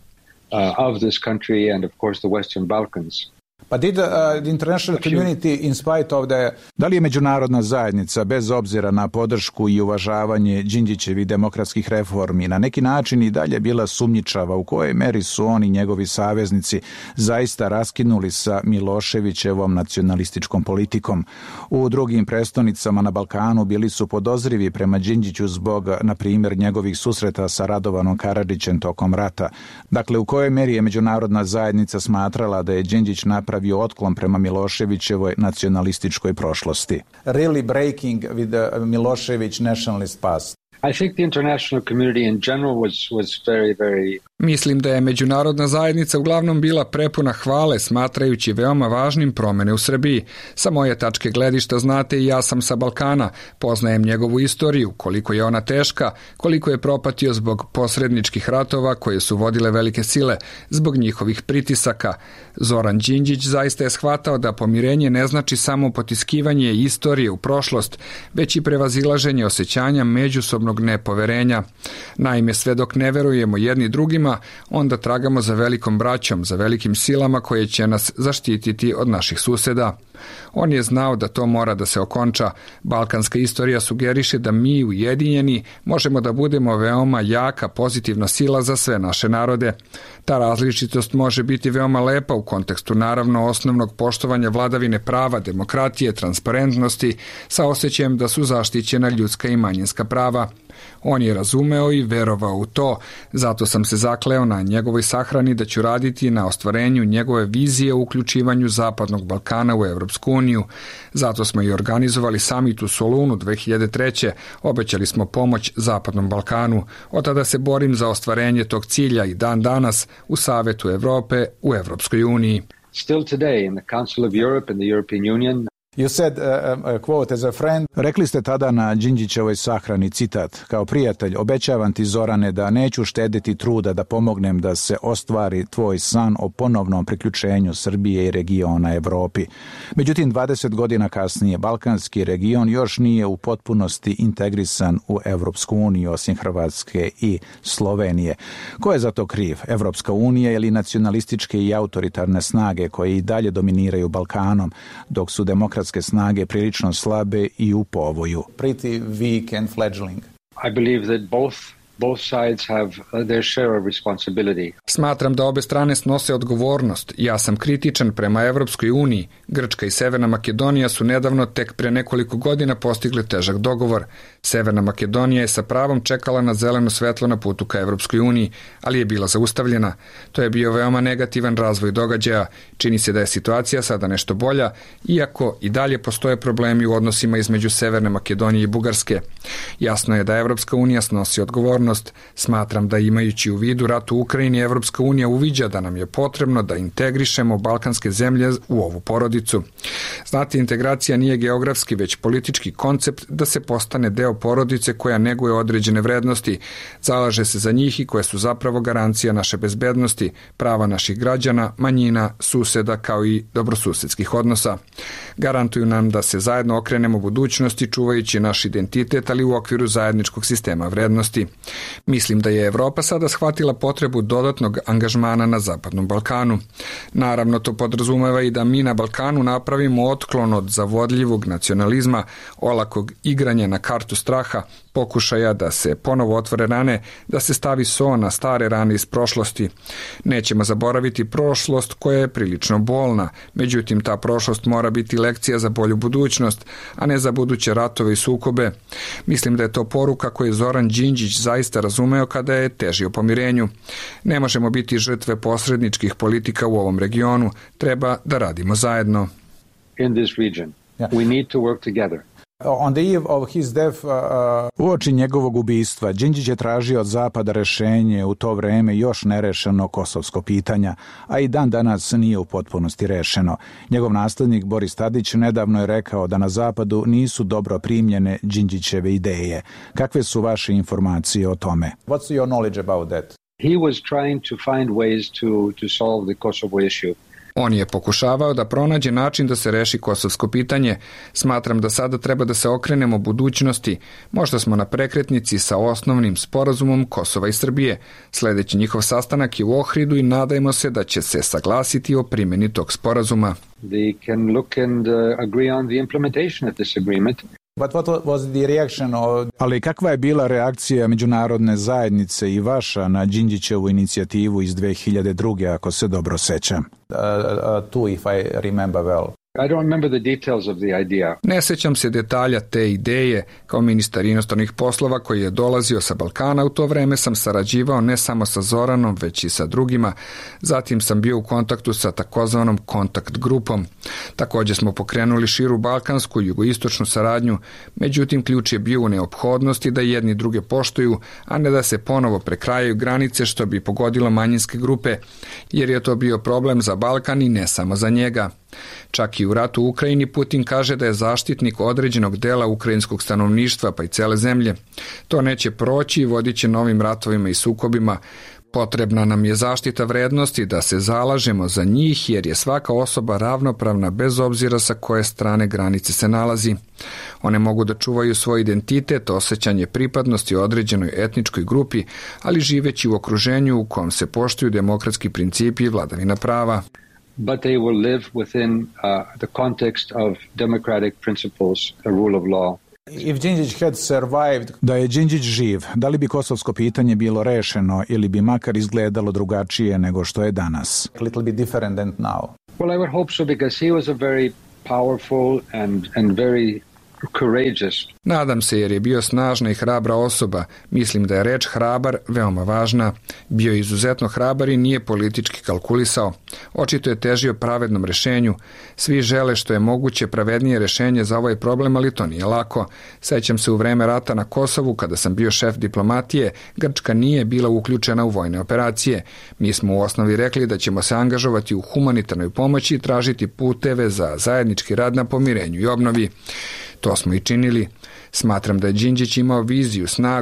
Of this country and of course the Western Balkans. But did the international community, in spite of the... Da li je međunarodna zajednica, bez obzira na podršku i uvažavanje Đinđićevih demokratskih reformi, na neki način i dalje bila sumnjičava u kojoj meri su oni i njegovi saveznici zaista raskinuli sa Miloševićevom nacionalističkom politikom? U drugim prestonicama na Balkanu bili su podozrivi prema Đinđiću zbog, na primjer, njegovih susreta sa Radovanom Karadžićem tokom rata. Dakle, u kojoj meri je međunarodna zajednica smatrala da je Đinđić napravio otklon prema Miloševićevoj nacionalističkoj prošlosti? Really breaking with the Milošević nationalist past. I think the international community in general was very Mislim da je međunarodna zajednica uglavnom bila prepuna hvale, smatrajući veoma važnim promene u Srbiji. Sa moje tačke gledišta znate i ja sam sa Balkana, poznajem njegovu istoriju, koliko je ona teška, koliko je propatio zbog posredničkih ratova koje su vodile velike sile, zbog njihovih pritisaka. Zoran Đinđić zaista je shvatao da pomirenje ne znači samo potiskivanje istorije u prošlost, već i prevazilaženje osjećanja međusobnog nepoverenja. Naime, sve dok ne verujemo jedni drugima, onda tragamo za velikom braćom, za velikim silama koje će nas zaštititi od naših suseda. On je znao da to mora da se okonča. Balkanska istorija sugeriše da mi, ujedinjeni, možemo da budemo veoma jaka, pozitivna sila za sve naše narode. Ta različitost može biti veoma lepa u kontekstu naravno osnovnog poštovanja vladavine prava, demokratije, transparentnosti, sa osjećajem da su zaštićena ljudska i manjinska prava. On je razumeo i verovao u to, zato sam se zakleo na njegovoj sahrani da ću raditi na ostvarenju njegove vizije o uključivanju Zapadnog Balkana u Evropsku uniju. Zato smo i organizovali samit u Solunu 2003. Obećali smo pomoć Zapadnom Balkanu. Od tada se borim za ostvarenje tog cilja i dan danas u Savetu Evrope u Evropskoj uniji. Still today in the Council of Europe and the European Union. You said, quote, as a friend... Rekli ste tada na Đinđićevoj sahrani, citat: kao prijatelj, obećavam ti, Zorane, da neću štediti truda da pomognem da se ostvari tvoj san o ponovnom priključenju Srbije i regiona Evropi. Međutim, 20 godina kasnije, balkanski region još nije u potpunosti integrisan u Evropsku uniju, osim Hrvatske i Slovenije. Ko je za to kriv? Evropska unija ili nacionalističke i autoritarne snage koje i dalje dominiraju Balkanom, dok su demokratske bugarske snage prilično slabe i u povoju. Pretty weak and fledgling. I believe that both sides have their share of responsibility. Smatram da obe strane snose odgovornost. Ja sam kritičan prema Evropskoj uniji. Grčka i Severna Makedonija su nedavno tek pre nekoliko godina postigli težak dogovor. Severna Makedonija je sa pravom čekala na zeleno svetlo na putu ka Evropskoj uniji, ali je bila zaustavljena. To je bio veoma negativan razvoj događaja. Čini se da je situacija sada nešto bolja, iako i dalje postoje problemi u odnosima između Severne Makedonije i Bugarske. Jasno je da Evropska unija snosi odgovornost. Smatram da imajući u vidu rat u Ukrajini, Evropska unija uviđa da nam je potrebno da integrišemo balkanske zemlje u ovu porodicu. Znate, integracija nije geografski, već politički koncept da se postane deo porodice koja neguje određene vrednosti, zalaže se za njih i koje su zapravo garancija naše bezbednosti, prava naših građana, manjina, suseda kao i dobrosusedskih odnosa. Garantuju nam da se zajedno okrenemo budućnosti čuvajući naš identitet, ali u okviru zajedničkog sistema vrednosti. Mislim da je Evropa sada shvatila potrebu dodatnog angažmana na Zapadnom Balkanu. Naravno, to podrazumeva i da mi na Balkanu napravimo otklon od zavodljivog nacionalizma, olakog igranja na kartu straha, pokušaja da se ponovo otvore rane, da se stavi so na stare rane iz prošlosti. Nećemo zaboraviti prošlost koja je prilično bolna, međutim ta prošlost mora biti lekcija za bolju budućnost, a ne za buduće ratove i sukobe. Mislim da je to poruka koju je Zoran Đinđić zaista razumeo kada je težio pomirenju. Ne možemo biti žrtve posredničkih politika u ovom regionu, treba da radimo zajedno. In this region, we need to work together. On the eve of his death, Uoči njegovog ubistva, Đinđić je tražio od Zapada rešenje u to vreme još nerešeno kosovsko pitanja, a i dan danas nije u potpunosti rešeno. Njegov naslednik Boris Tadić nedavno je rekao da na Zapadu nisu dobro primljene Đinđićeve ideje. Kakve su vaše informacije o tome? What's your knowledge about that? He was trying to find ways to solve the Kosovo issue. On je pokušavao da pronađe način da se reši kosovsko pitanje. Smatram da sada treba da se okrenemo budućnosti. Možda smo na prekretnici sa osnovnim sporazumom Kosova i Srbije. Sledeći njihov sastanak je u Ohridu i nadajmo se da će se saglasiti o primjeni tog sporazuma. They can look and agree on the implementation of this agreement. But what was the reaction of... Ali kakva je bila reakcija međunarodne zajednice i vaša na Đinđićevu inicijativu iz 2002. ako se dobro sećam? Two, if I remember well. I don't remember the details of the idea. Ne sećam se detalja te ideje. Kao ministar inostranih poslova koji je dolazio sa Balkana, u to vreme sam sarađivao ne samo sa Zoranom, već i sa drugima. Zatim sam bio u kontaktu sa takozvanom kontakt grupom. Također smo pokrenuli širu balkansku jugoistočnu saradnju, međutim ključ je bio u neophodnosti da jedni druge poštuju, a ne da se ponovo prekrajaju granice što bi pogodilo manjinske grupe, jer je to bio problem za Balkan i ne samo za njega. Čak i u ratu u Ukrajini Putin kaže da je zaštitnik određenog dela ukrajinskog stanovništva pa i cele zemlje. To neće proći i vodit će novim ratovima i sukobima. Potrebna nam je zaštita vrednosti da se zalažemo za njih jer je svaka osoba ravnopravna bez obzira sa koje strane granice se nalazi. One mogu da čuvaju svoj identitet, osjećanje pripadnosti određenoj etničkoj grupi, ali živeći u okruženju u kom se poštuju demokratski principi i vladavina prava. But they will live within the context of democratic principles, the rule of law. If Đinđić had survived... Da je Đinđić živ, da li bi kosovsko pitanje bilo rešeno ili bi makar izgledalo drugačije nego što je danas? A little bit different than now. Well, I would hope so because he was a very powerful and very courageous. Nadam se jer je bio snažna i hrabra osoba. Mislim da je reč hrabar veoma važna. Bio je izuzetno hrabar i nije politički kalkulisao. Očito je težio pravednom rešenju. Svi žele što je moguće pravednije rešenje za ovaj problem, ali to nije lako. Sećam se u vreme rata na Kosovu, kada sam bio šef diplomatije, Grčka nije bila uključena u vojne operacije. Mi smo u osnovi rekli da ćemo se angažovati u humanitarnoj pomoći i tražiti puteve za zajednički rad na pomirenju i obnovi. To smo i činili. Smatram da je Đinđić imao viziju, snagu,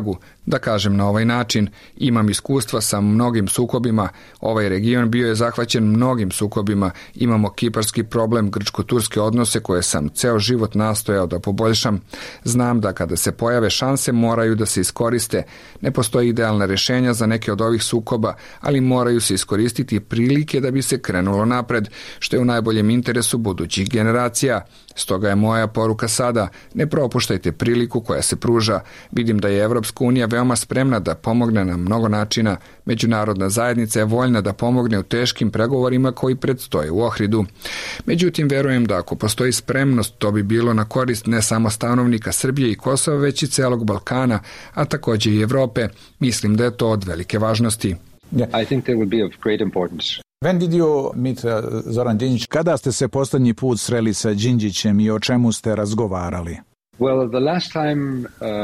Da kažem na ovaj način, imam iskustva sa mnogim sukobima, ovaj region bio je zahvaćen mnogim sukobima, imamo kiparski problem, grčko-turske odnose koje sam ceo život nastojao da poboljšam. Znam da kada se pojave šanse moraju da se iskoriste. Ne postoji idealna rešenja za neke od ovih sukoba, ali moraju se iskoristiti prilike da bi se krenulo napred, što je u najboljem interesu budućih generacija. Stoga je moja poruka sada, ne propuštajte priliku koja se pruža. Vidim da je Evropska unija veoma spremna da pomogne na mnogo načina. Međunarodna zajednica je voljna da pomogne u teškim pregovorima koji predstoje u Ohridu. Međutim, verujem da ako postoji spremnost, to bi bilo na korist ne samo stanovnika Srbije i Kosova, već i celog Balkana, a takođe i Evrope. Mislim da je to od velike važnosti. I think that would be of great importance. When did you meet Zoran Đinđić? Kada ste se poslednji put sreli sa Đinđićem i o čemu ste razgovarali? Well, the last time,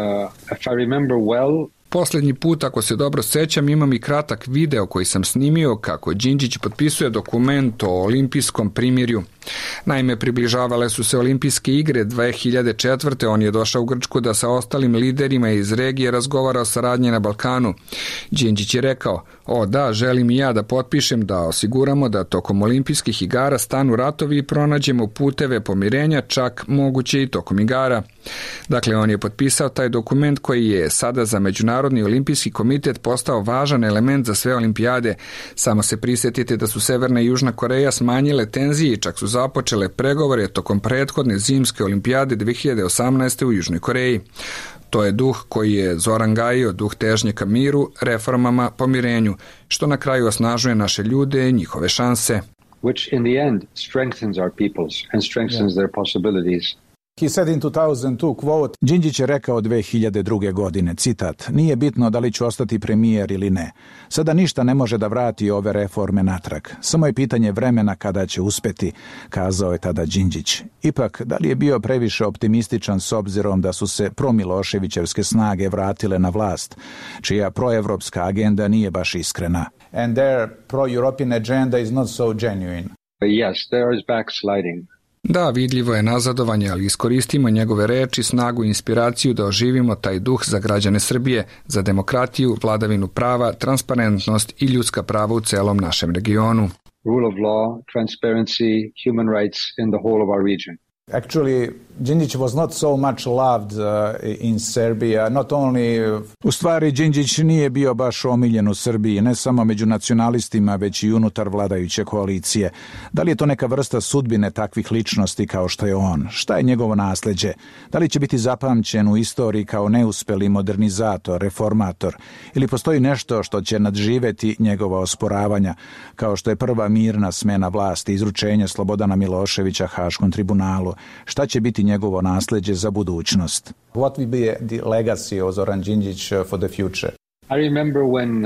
if I remember well, Poslednji put, ako se dobro sećam, imam i kratak video koji sam snimio kako Đinđić potpisuje dokument o olimpijskom primirju. Naime, približavale su se olimpijske igre 2004. On je došao u Grčku da sa ostalim liderima iz regije razgovara o saradnji na Balkanu. Đinđić je rekao, da, želim i ja da potpišem da osiguramo da tokom olimpijskih igara stanu ratovi i pronađemo puteve pomirenja, čak moguće i tokom igara. Dakle, on je potpisao taj dokument koji je sada za Međunarodni olimpijski komitet postao važan element za sve olimpijade. Samo se prisjetite da su Severna i Južna Koreja smanjile tenzije i čak su započele pregovore tokom prethodne zimske olimpijade 2018. u Južnoj Koreji. To je duh koji je Zoran gajio, duh težnje ka miru, reformama, pomirenju, što na kraju osnažuje naše ljude i njihove šanse. Which in the end strengthens our peoples and strengthens their possibilities. He said in 2002, quote, Đinđić je rekao 2002. godine, citat, nije bitno da li ću ostati premijer ili ne. Sada ništa ne može da vrati ove reforme natrag. Samo je pitanje vremena kada će uspeti, kazao je tada Đinđić. Ipak, da li je bio previše optimističan s obzirom da su se promiloševićevske snage vratile na vlast, čija proevropska agenda nije baš iskrena? And their pro-European agenda is not so genuine. Yes, there is backsliding. Da, vidljivo je nazadovanje, ali iskoristimo njegove reči, snagu i inspiraciju da oživimo taj duh za građane Srbije, za demokratiju, vladavinu prava, transparentnost i ljudska prava u celom našem regionu. Rule of law, transparency, human rights in the whole of our region. Actually, Đinđić was not so much loved in Serbia, not only... U stvari, Đinđić nije bio baš omiljen u Srbiji, ne samo među nacionalistima, već i unutar vladajuće koalicije. Da li je to neka vrsta sudbine takvih ličnosti kao što je on? Šta je njegovo nasleđe? Da li će biti zapamćen u istoriji kao neuspeli modernizator, reformator? Ili postoji nešto što će nadživeti njegova osporavanja, kao što je prva mirna smena vlasti, izručenje Slobodana Miloševića Haškom tribunalu? Šta će biti njegovo nasleđe za budućnost? What will be the legacy of Zoran Đinđić for the future? I remember when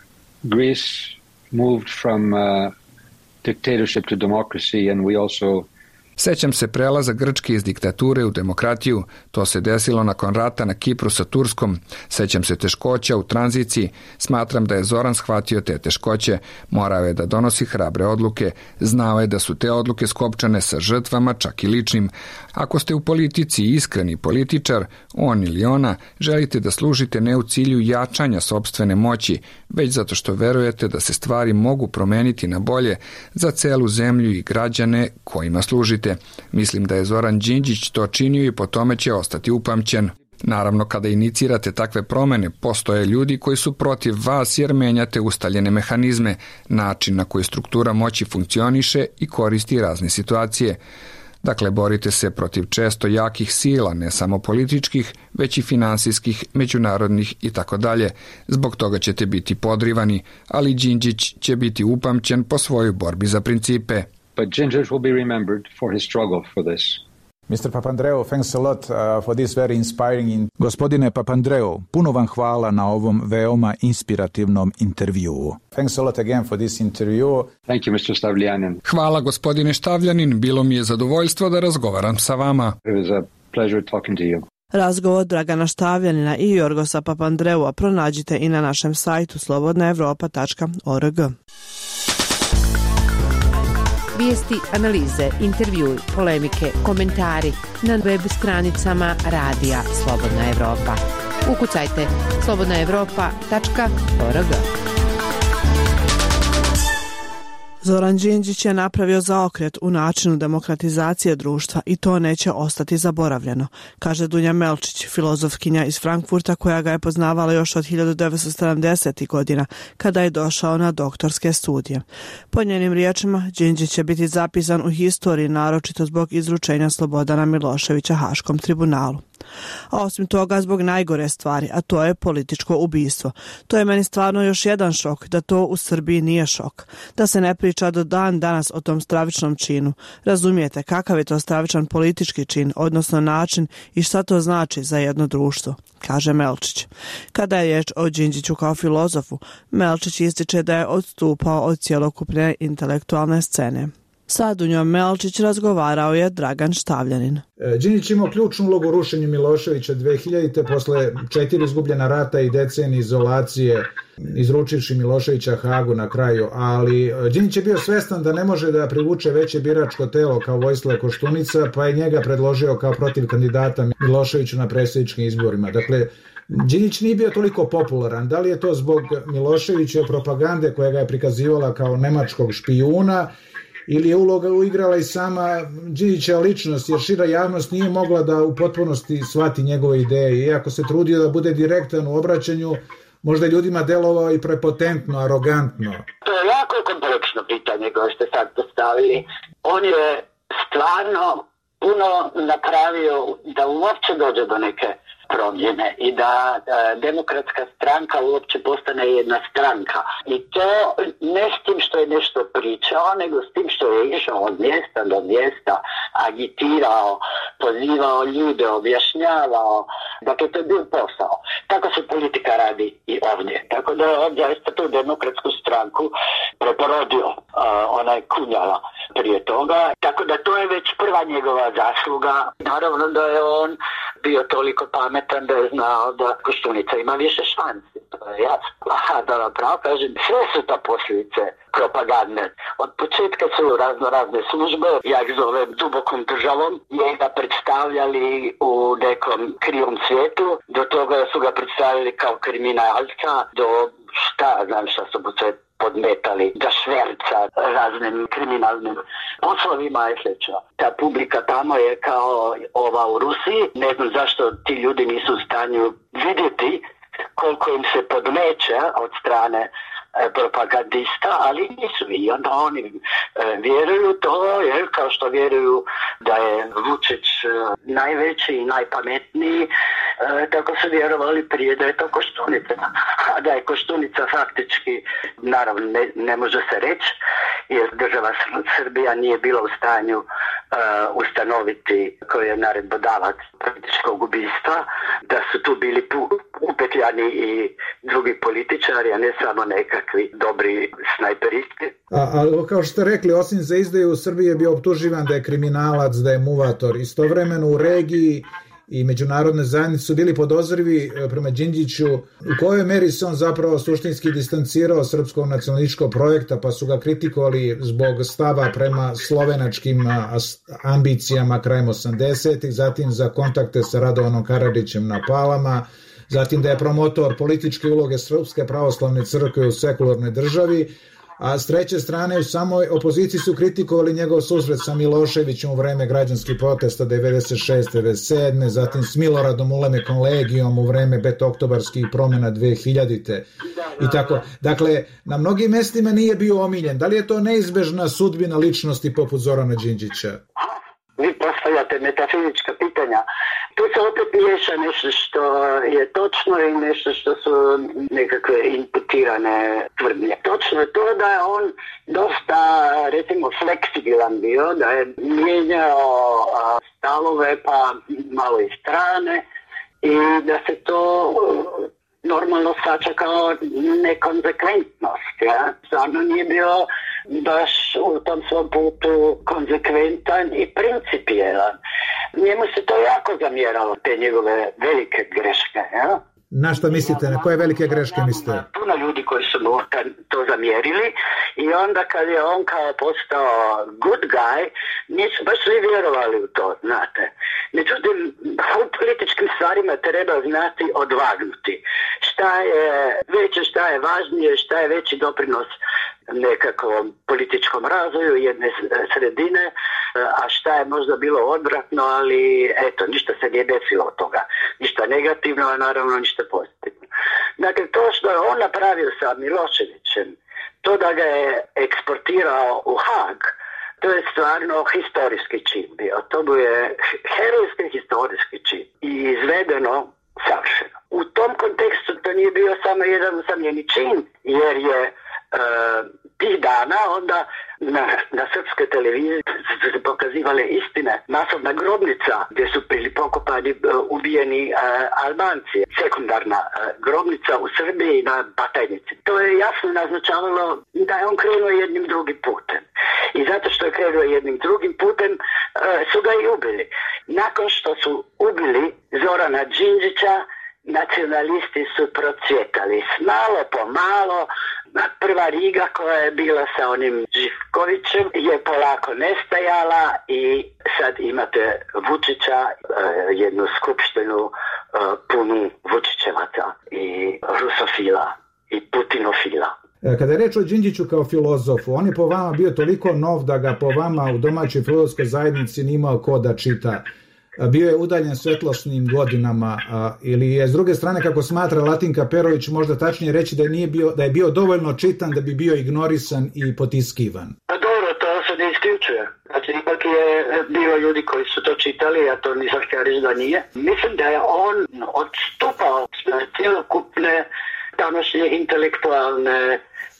Greece moved from dictatorship to democracy, and we also Sećam se prelaza Grčke iz diktature u demokratiju. To se desilo nakon rata na Kipru sa Turskom. Sećam se teškoća u tranziciji. Smatram da je Zoran shvatio te teškoće. Morao je da donosi hrabre odluke. Znao je da su te odluke skopčane sa žrtvama, čak i ličnim. Ako ste u politici iskreni političar, on ili ona, želite da služite ne u cilju jačanja sopstvene moći, već zato što verujete da se stvari mogu promeniti na bolje za celu zemlju i građane kojima služite. Mislim da je Zoran Đinđić to činio i po tome će ostati upamćen. Naravno, kada inicirate takve promene, postoje ljudi koji su protiv vas jer menjate ustaljene mehanizme, način na koji struktura moći funkcioniše i koristi razne situacije. Dakle, borite se protiv često jakih sila, ne samo političkih, već i finansijskih, međunarodnih i tako dalje. Zbog toga ćete biti podrivani, ali Đinđić će biti upamćen po svojoj borbi za principe. But Đinđić will be remembered for his struggle for this. Mr. Papandreou, thanks a lot for this very inspiring... Gospodine Papandreou, puno vam hvala na ovom veoma inspirativnom intervjuu. Thanks a lot again for this interview. Thank you, Mr. Stavljanin. Hvala, gospodine Štavljanin. Bilo mi je zadovoljstvo da razgovaram sa vama. It was a pleasure talking to you. Razgovor Dragana Štavljanina i Jorgosa Papandreua pronađite i na našem sajtu slobodnaevropa.org. Vijesti, analize, intervjui, polemike, komentari na web stranicama Radija Slobodna Evropa. Ukucajte slobodnaevropa.org. Zoran Đinđić je napravio zaokret u načinu demokratizacije društva i to neće ostati zaboravljeno, kaže Dunja Melčić, filozofkinja iz Frankfurta koja ga je poznavala još od 1970. godina kada je došao na doktorske studije. Po njenim riječima, Đinđić će biti zapisan u historiji naročito zbog izručenja Slobodana Miloševića Haškom tribunalu. A osim toga zbog najgore stvari, a to je političko ubistvo. To je meni stvarno još jedan šok, da to u Srbiji nije šok. Da se ne priča do dan danas o tom stravičnom činu. Razumijete kakav je to stravičan politički čin, odnosno način i šta to znači za jedno društvo, kaže Melčić. Kada je riječ o Đinđiću kao filozofu, Melčić ističe da je odstupao od cjelokupne intelektualne scene. Sa Dunjom Melčić razgovarao je Dragan Štavljanin. Đinđić imao ključnu ulogu u rušenju Miloševića 2000. posle 4 izgubljena rata i decenije izolacije, izručivši Miloševića Hagu na kraju, ali Đinđić je bio svestan da ne može da privuče veće biračko telo kao Vojislav Koštunica, pa je njega predložio kao protiv kandidata Miloševiću na predsjedničkim izborima. Dakle, Đinđić nije bio toliko popularan. Da li je to zbog Miloševićeve propagande koja ga je prikazivala kao nemačkog špijuna, ili je uloga uigrala i sama Đinđićeva ličnost, jer šira javnost nije mogla da u potpunosti shvati njegove ideje. Iako se trudio da bude direktan u obraćanju, možda je ljudima delovao i prepotentno, arogantno. To je jako kompleksno pitanje koje ste sad postavili. On je stvarno puno napravio da uopće dođe do neke promjene i da demokratska stranka uopće postane jedna stranka. I to ne s tim što je nešto pričao, nego s tim što je išao od mjesta do mjesta, agitirao, pozivao ljude, objašnjavao. Dakle, to je bio posao. Tako se politika radi i ovdje. Tako da je ovdje tu demokratsku stranku preporodio onaj Kunjala prije toga. Tako da to je već prva njegova zasluga. Naravno da je on bio toliko pametan da je znao da Koštunica ima više šansi. To je jasno. Da napravo kažem, sve su to posljedice propagande. Od početka su razne službe, ja ih zovem dubokom državom, njega predstavljali u nekom krivom svijetu, do toga su ga predstavljali kao kriminalca, do šta su mu sve podmetali, da šverca raznim kriminalnim poslovima i slično. Ta publika tamo je kao ova u Rusiji, ne znam zašto ti ljudi nisu u stanju vidjeti koliko im se podmeće od strane propagandista, ali nisu i onda oni vjeruju to, jer kao što vjeruju da je Vučić najveći i najpametniji, tako su vjerovali prije da je to Koštunica. A da je Koštunica faktički, naravno ne može se reći, jer država Srbija nije bila u stanju ustanoviti koji je naredbodavac političkog ubistva, da su tu bili upetljani i drugi političari, a ne samo nekakvi dobri snajperisti. A kao što ste rekli, osim za izdaju u Srbiji je bio optuživan da je kriminalac, da je muvator. Istovremeno u regiji i međunarodne zajednice su bili podozrivi prema Đinđiću u kojoj meri se on zapravo suštinski distancirao srpskog nacionalističkog projekta, pa su ga kritikovali zbog stava prema slovenačkim ambicijama krajem 80-ih, zatim za kontakte sa Radovanom Karadžićem na Palama, zatim da je promotor političke uloge Srpske pravoslavne crkve u sekularnoj državi, a s treće strane u samoj opoziciji su kritikovali njegov susret sa Miloševićem u vreme građanskih protesta 96-97, zatim s Miloradom Ulemekom Legijom u vreme petooktobarskih promjena 2000-te i tako. Dakle, na mnogim mestima nije bio omiljen. Da li je to neizbežna sudbina ličnosti poput Zorana Đinđića? Vi postavljate metafizička pitanja. Tu se opet miješa nešto što je točno i nešto što su nekakve imputirane tvrdnje. Točno je to da je on dosta, recimo, fleksibilan bio, da je mijenjao stavove pa malo i strane i da se to normalno shvaća kao nekonzekventnost. Ja? Stvarno nije bio baš u tom svom putu konzekventan i principijelan. Njemu se to jako zamjeralo, te njegove velike greške. Ja? Na što mislite? Na koje velike greške mislite? Puno ljudi koji su mu to zamjerili i onda kad je on kao postao good guy, nisu baš svi vjerovali u to, znate. Međutim, u političkim stvarima stvarima treba znati odvagnuti. Šta je veće, šta je važnije, šta je veći doprinos nekakvom političkom razvoju jedne sredine, a šta je možda bilo odvratno, ali eto, ništa se nije desilo od toga. Ništa negativno, a naravno ništa pozitivno. Dakle, to što je on napravio sa Miloševićem, to da ga je eksportirao u Haag, to je stvarno historijski čin bio. To mu je herojski historijski čin i izvedeno savršeno. U tom kontekstu to nije bio samo jedan usamljeni čin, jer je tih dana onda na srpskoj televiziji su se pokazivale istine. Masovna grobnica gdje su bili pokopani ubijeni Albanci. Sekundarna grobnica u Srbiji na Batajnici. To je jasno naznačavalo da je on krenuo jednim drugim putem. I zato što je krenuo jednim drugim putem su ga i ubili. Nakon što su ubili Zorana Đinđića, nacionalisti su procvjetali. Malo po malo, prva Riga koja je bila sa onim Živkovićem je polako nestajala i sad imate Vučića, jednu skupštinu punu Vučićevaca i rusofila i putinofila. Kada je reč o Đinđiću kao filozofu, on je po vama bio toliko nov da ga po vama u domaćoj filozofskoj zajednici nije imao ko da čita. Bio je udaljen svetlosnim godinama ili je s druge strane, kako smatra Latinka Perović, možda tačnije reći da je bio dovoljno čitan da bi bio ignorisan i potiskivan? Pa dobro, to se ne isključuje. Znači, ipak je bilo ljudi koji su to čitali, a to nisam htio reći da nije. Mislim da je on odstupao cjelokupne današnje intelektualne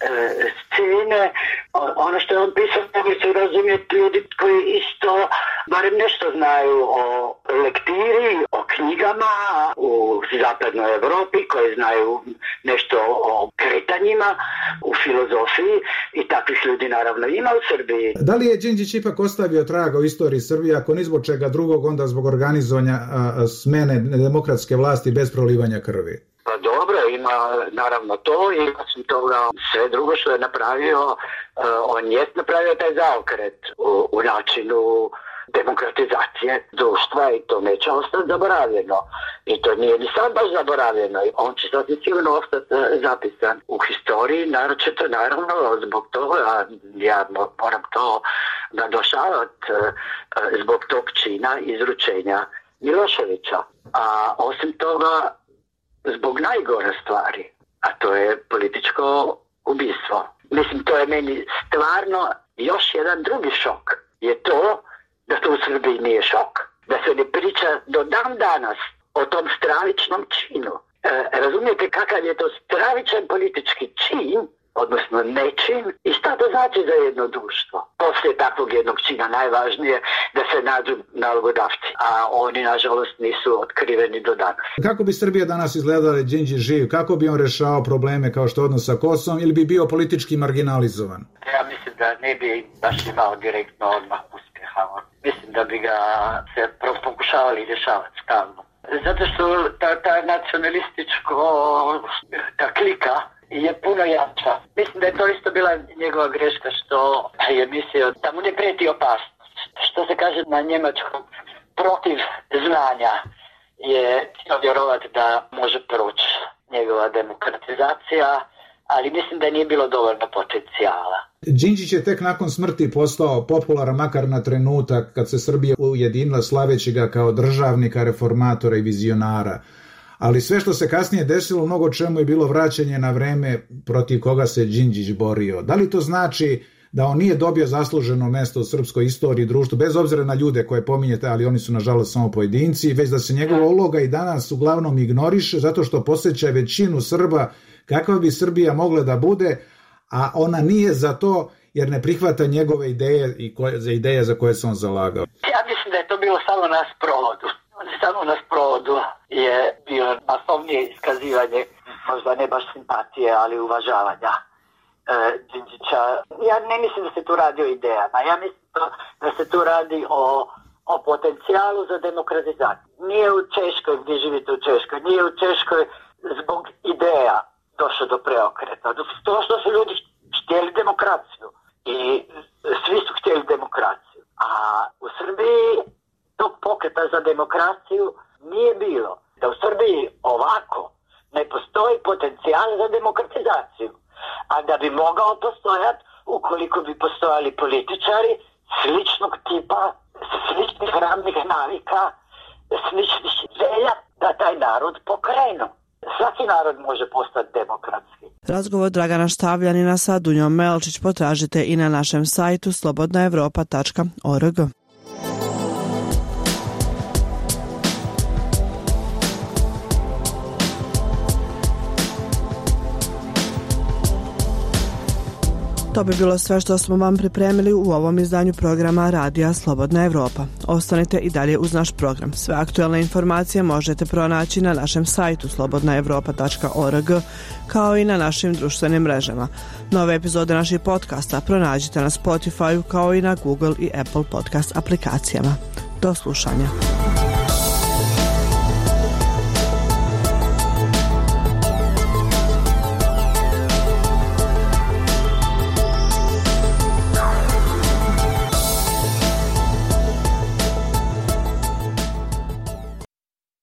scene. Ono što je on pisao mogli su razumjeti ljudi koji isto barem nešto znaju o lektiri, o knjigama u zapadnoj Europi, koji znaju nešto o kretanjima u filozofiji i takvih ljudi naravno ima u Srbiji. Da li je Đinđić ipak ostavio traga u istoriji Srbije, ako ni zbog čega drugog, onda zbog organizovanja smene demokratske vlasti bez prolivanja krvi? Pa dobro, ima naravno to i osim toga sve drugo što je napravio, on je napravio taj zaokret u načinu demokratizacije društva i to neće ostati zaboravljeno. I to nije ni sad baš zaboravljeno. On će sad sigurno ostati zapisan u historiji, naročito naravno zbog toga, ja moram to naglašavati, zbog tog čina izručenja Miloševića. A osim toga, zbog najgore stvari, a to je političko ubistvo. Mislim, to je meni stvarno još jedan drugi šok. Je to da to u Srbiji nije šok. Da se ne priča do dan danas o tom stravičnom činu. Razumijete kakav je to stravičan politički čin, odnosno nečin, i šta to znači za jedno društvo? Poslije takvog jednog čina najvažnije da se nađu nalogodavci, a oni nažalost nisu otkriveni do danas. Kako bi Srbija danas izgledala da je Đinđić živ? Kako bi on rešao probleme kao što je odnos sa Kosovom ili bi bio politički marginalizovan? Ja mislim da ne bi baš imao direktno odmah uspjeha. Mislim da bi ga se pokušavali rješavati stalno. Zato što ta nacionalističko, ta klika je puno jača. Mislim da je to isto bila njegova greška što je mislio da mu ne prijeti opasnost. Što se kaže na njemačkom, protiv znanja je htio vjerovati da može proći njegova demokratizacija, ali mislim da nije bilo dovoljno potencijala. Đinđić je tek nakon smrti postao popularan, makar na trenutak, kad se Srbija ujedinila slaveći ga kao državnika, reformatora i vizionara. Ali sve što se kasnije desilo, mnogo čemu je bilo vraćanje na vreme protiv koga se Đinđić borio. Da li to znači da on nije dobio zasluženo mesto u srpskoj istoriji i društvu, bez obzira na ljude koje pominjete, ali oni su nažalost samo pojedinci, već da se njegova uloga i danas uglavnom ignoriše, zato što posjeća većinu Srba kakva bi Srbija mogla da bude, a ona nije za to jer ne prihvata njegove ideje i ideje za koje se on zalagao. Ja mislim da je to bilo samo na sprovodu. Samo na sprovodu je bilo masovnije iskazivanje, možda ne baš simpatije, ali uvažavanja Đinđića. Ja ne mislim da se tu radi o idejama, ja mislim da se tu radi o potencijalu za demokratizaciju. Nije u Češkoj, gdje živite u Češkoj, nije u Češkoj zbog ideja došlo do preokreta. To što su ljudi htjeli demokraciju i svi su htjeli demokraciju. A u Srbiji tog pokreta za demokraciju nije bilo. da u Srbiji ovako ne postoji potencijal za demokratizaciju, a da bi mogao postojati ukoliko bi postojali političari sličnog tipa, sličnih radnih navika, sličnih želja da taj narod pokrenu. Svaki narod može postati demokratski. Razgovor Dragana Štavljanina sa Dunjom Melčić potražite i na našem sajtu slobodnaevropa.org. To bi bilo sve što smo vam pripremili u ovom izdanju programa Radija Slobodna Evropa. Ostanite i dalje uz naš program. Sve aktualne informacije možete pronaći na našem sajtu slobodnaevropa.org kao i na našim društvenim mrežama. Nove epizode naših podcasta pronađite na Spotify kao i na Google i Apple podcast aplikacijama. Do slušanja.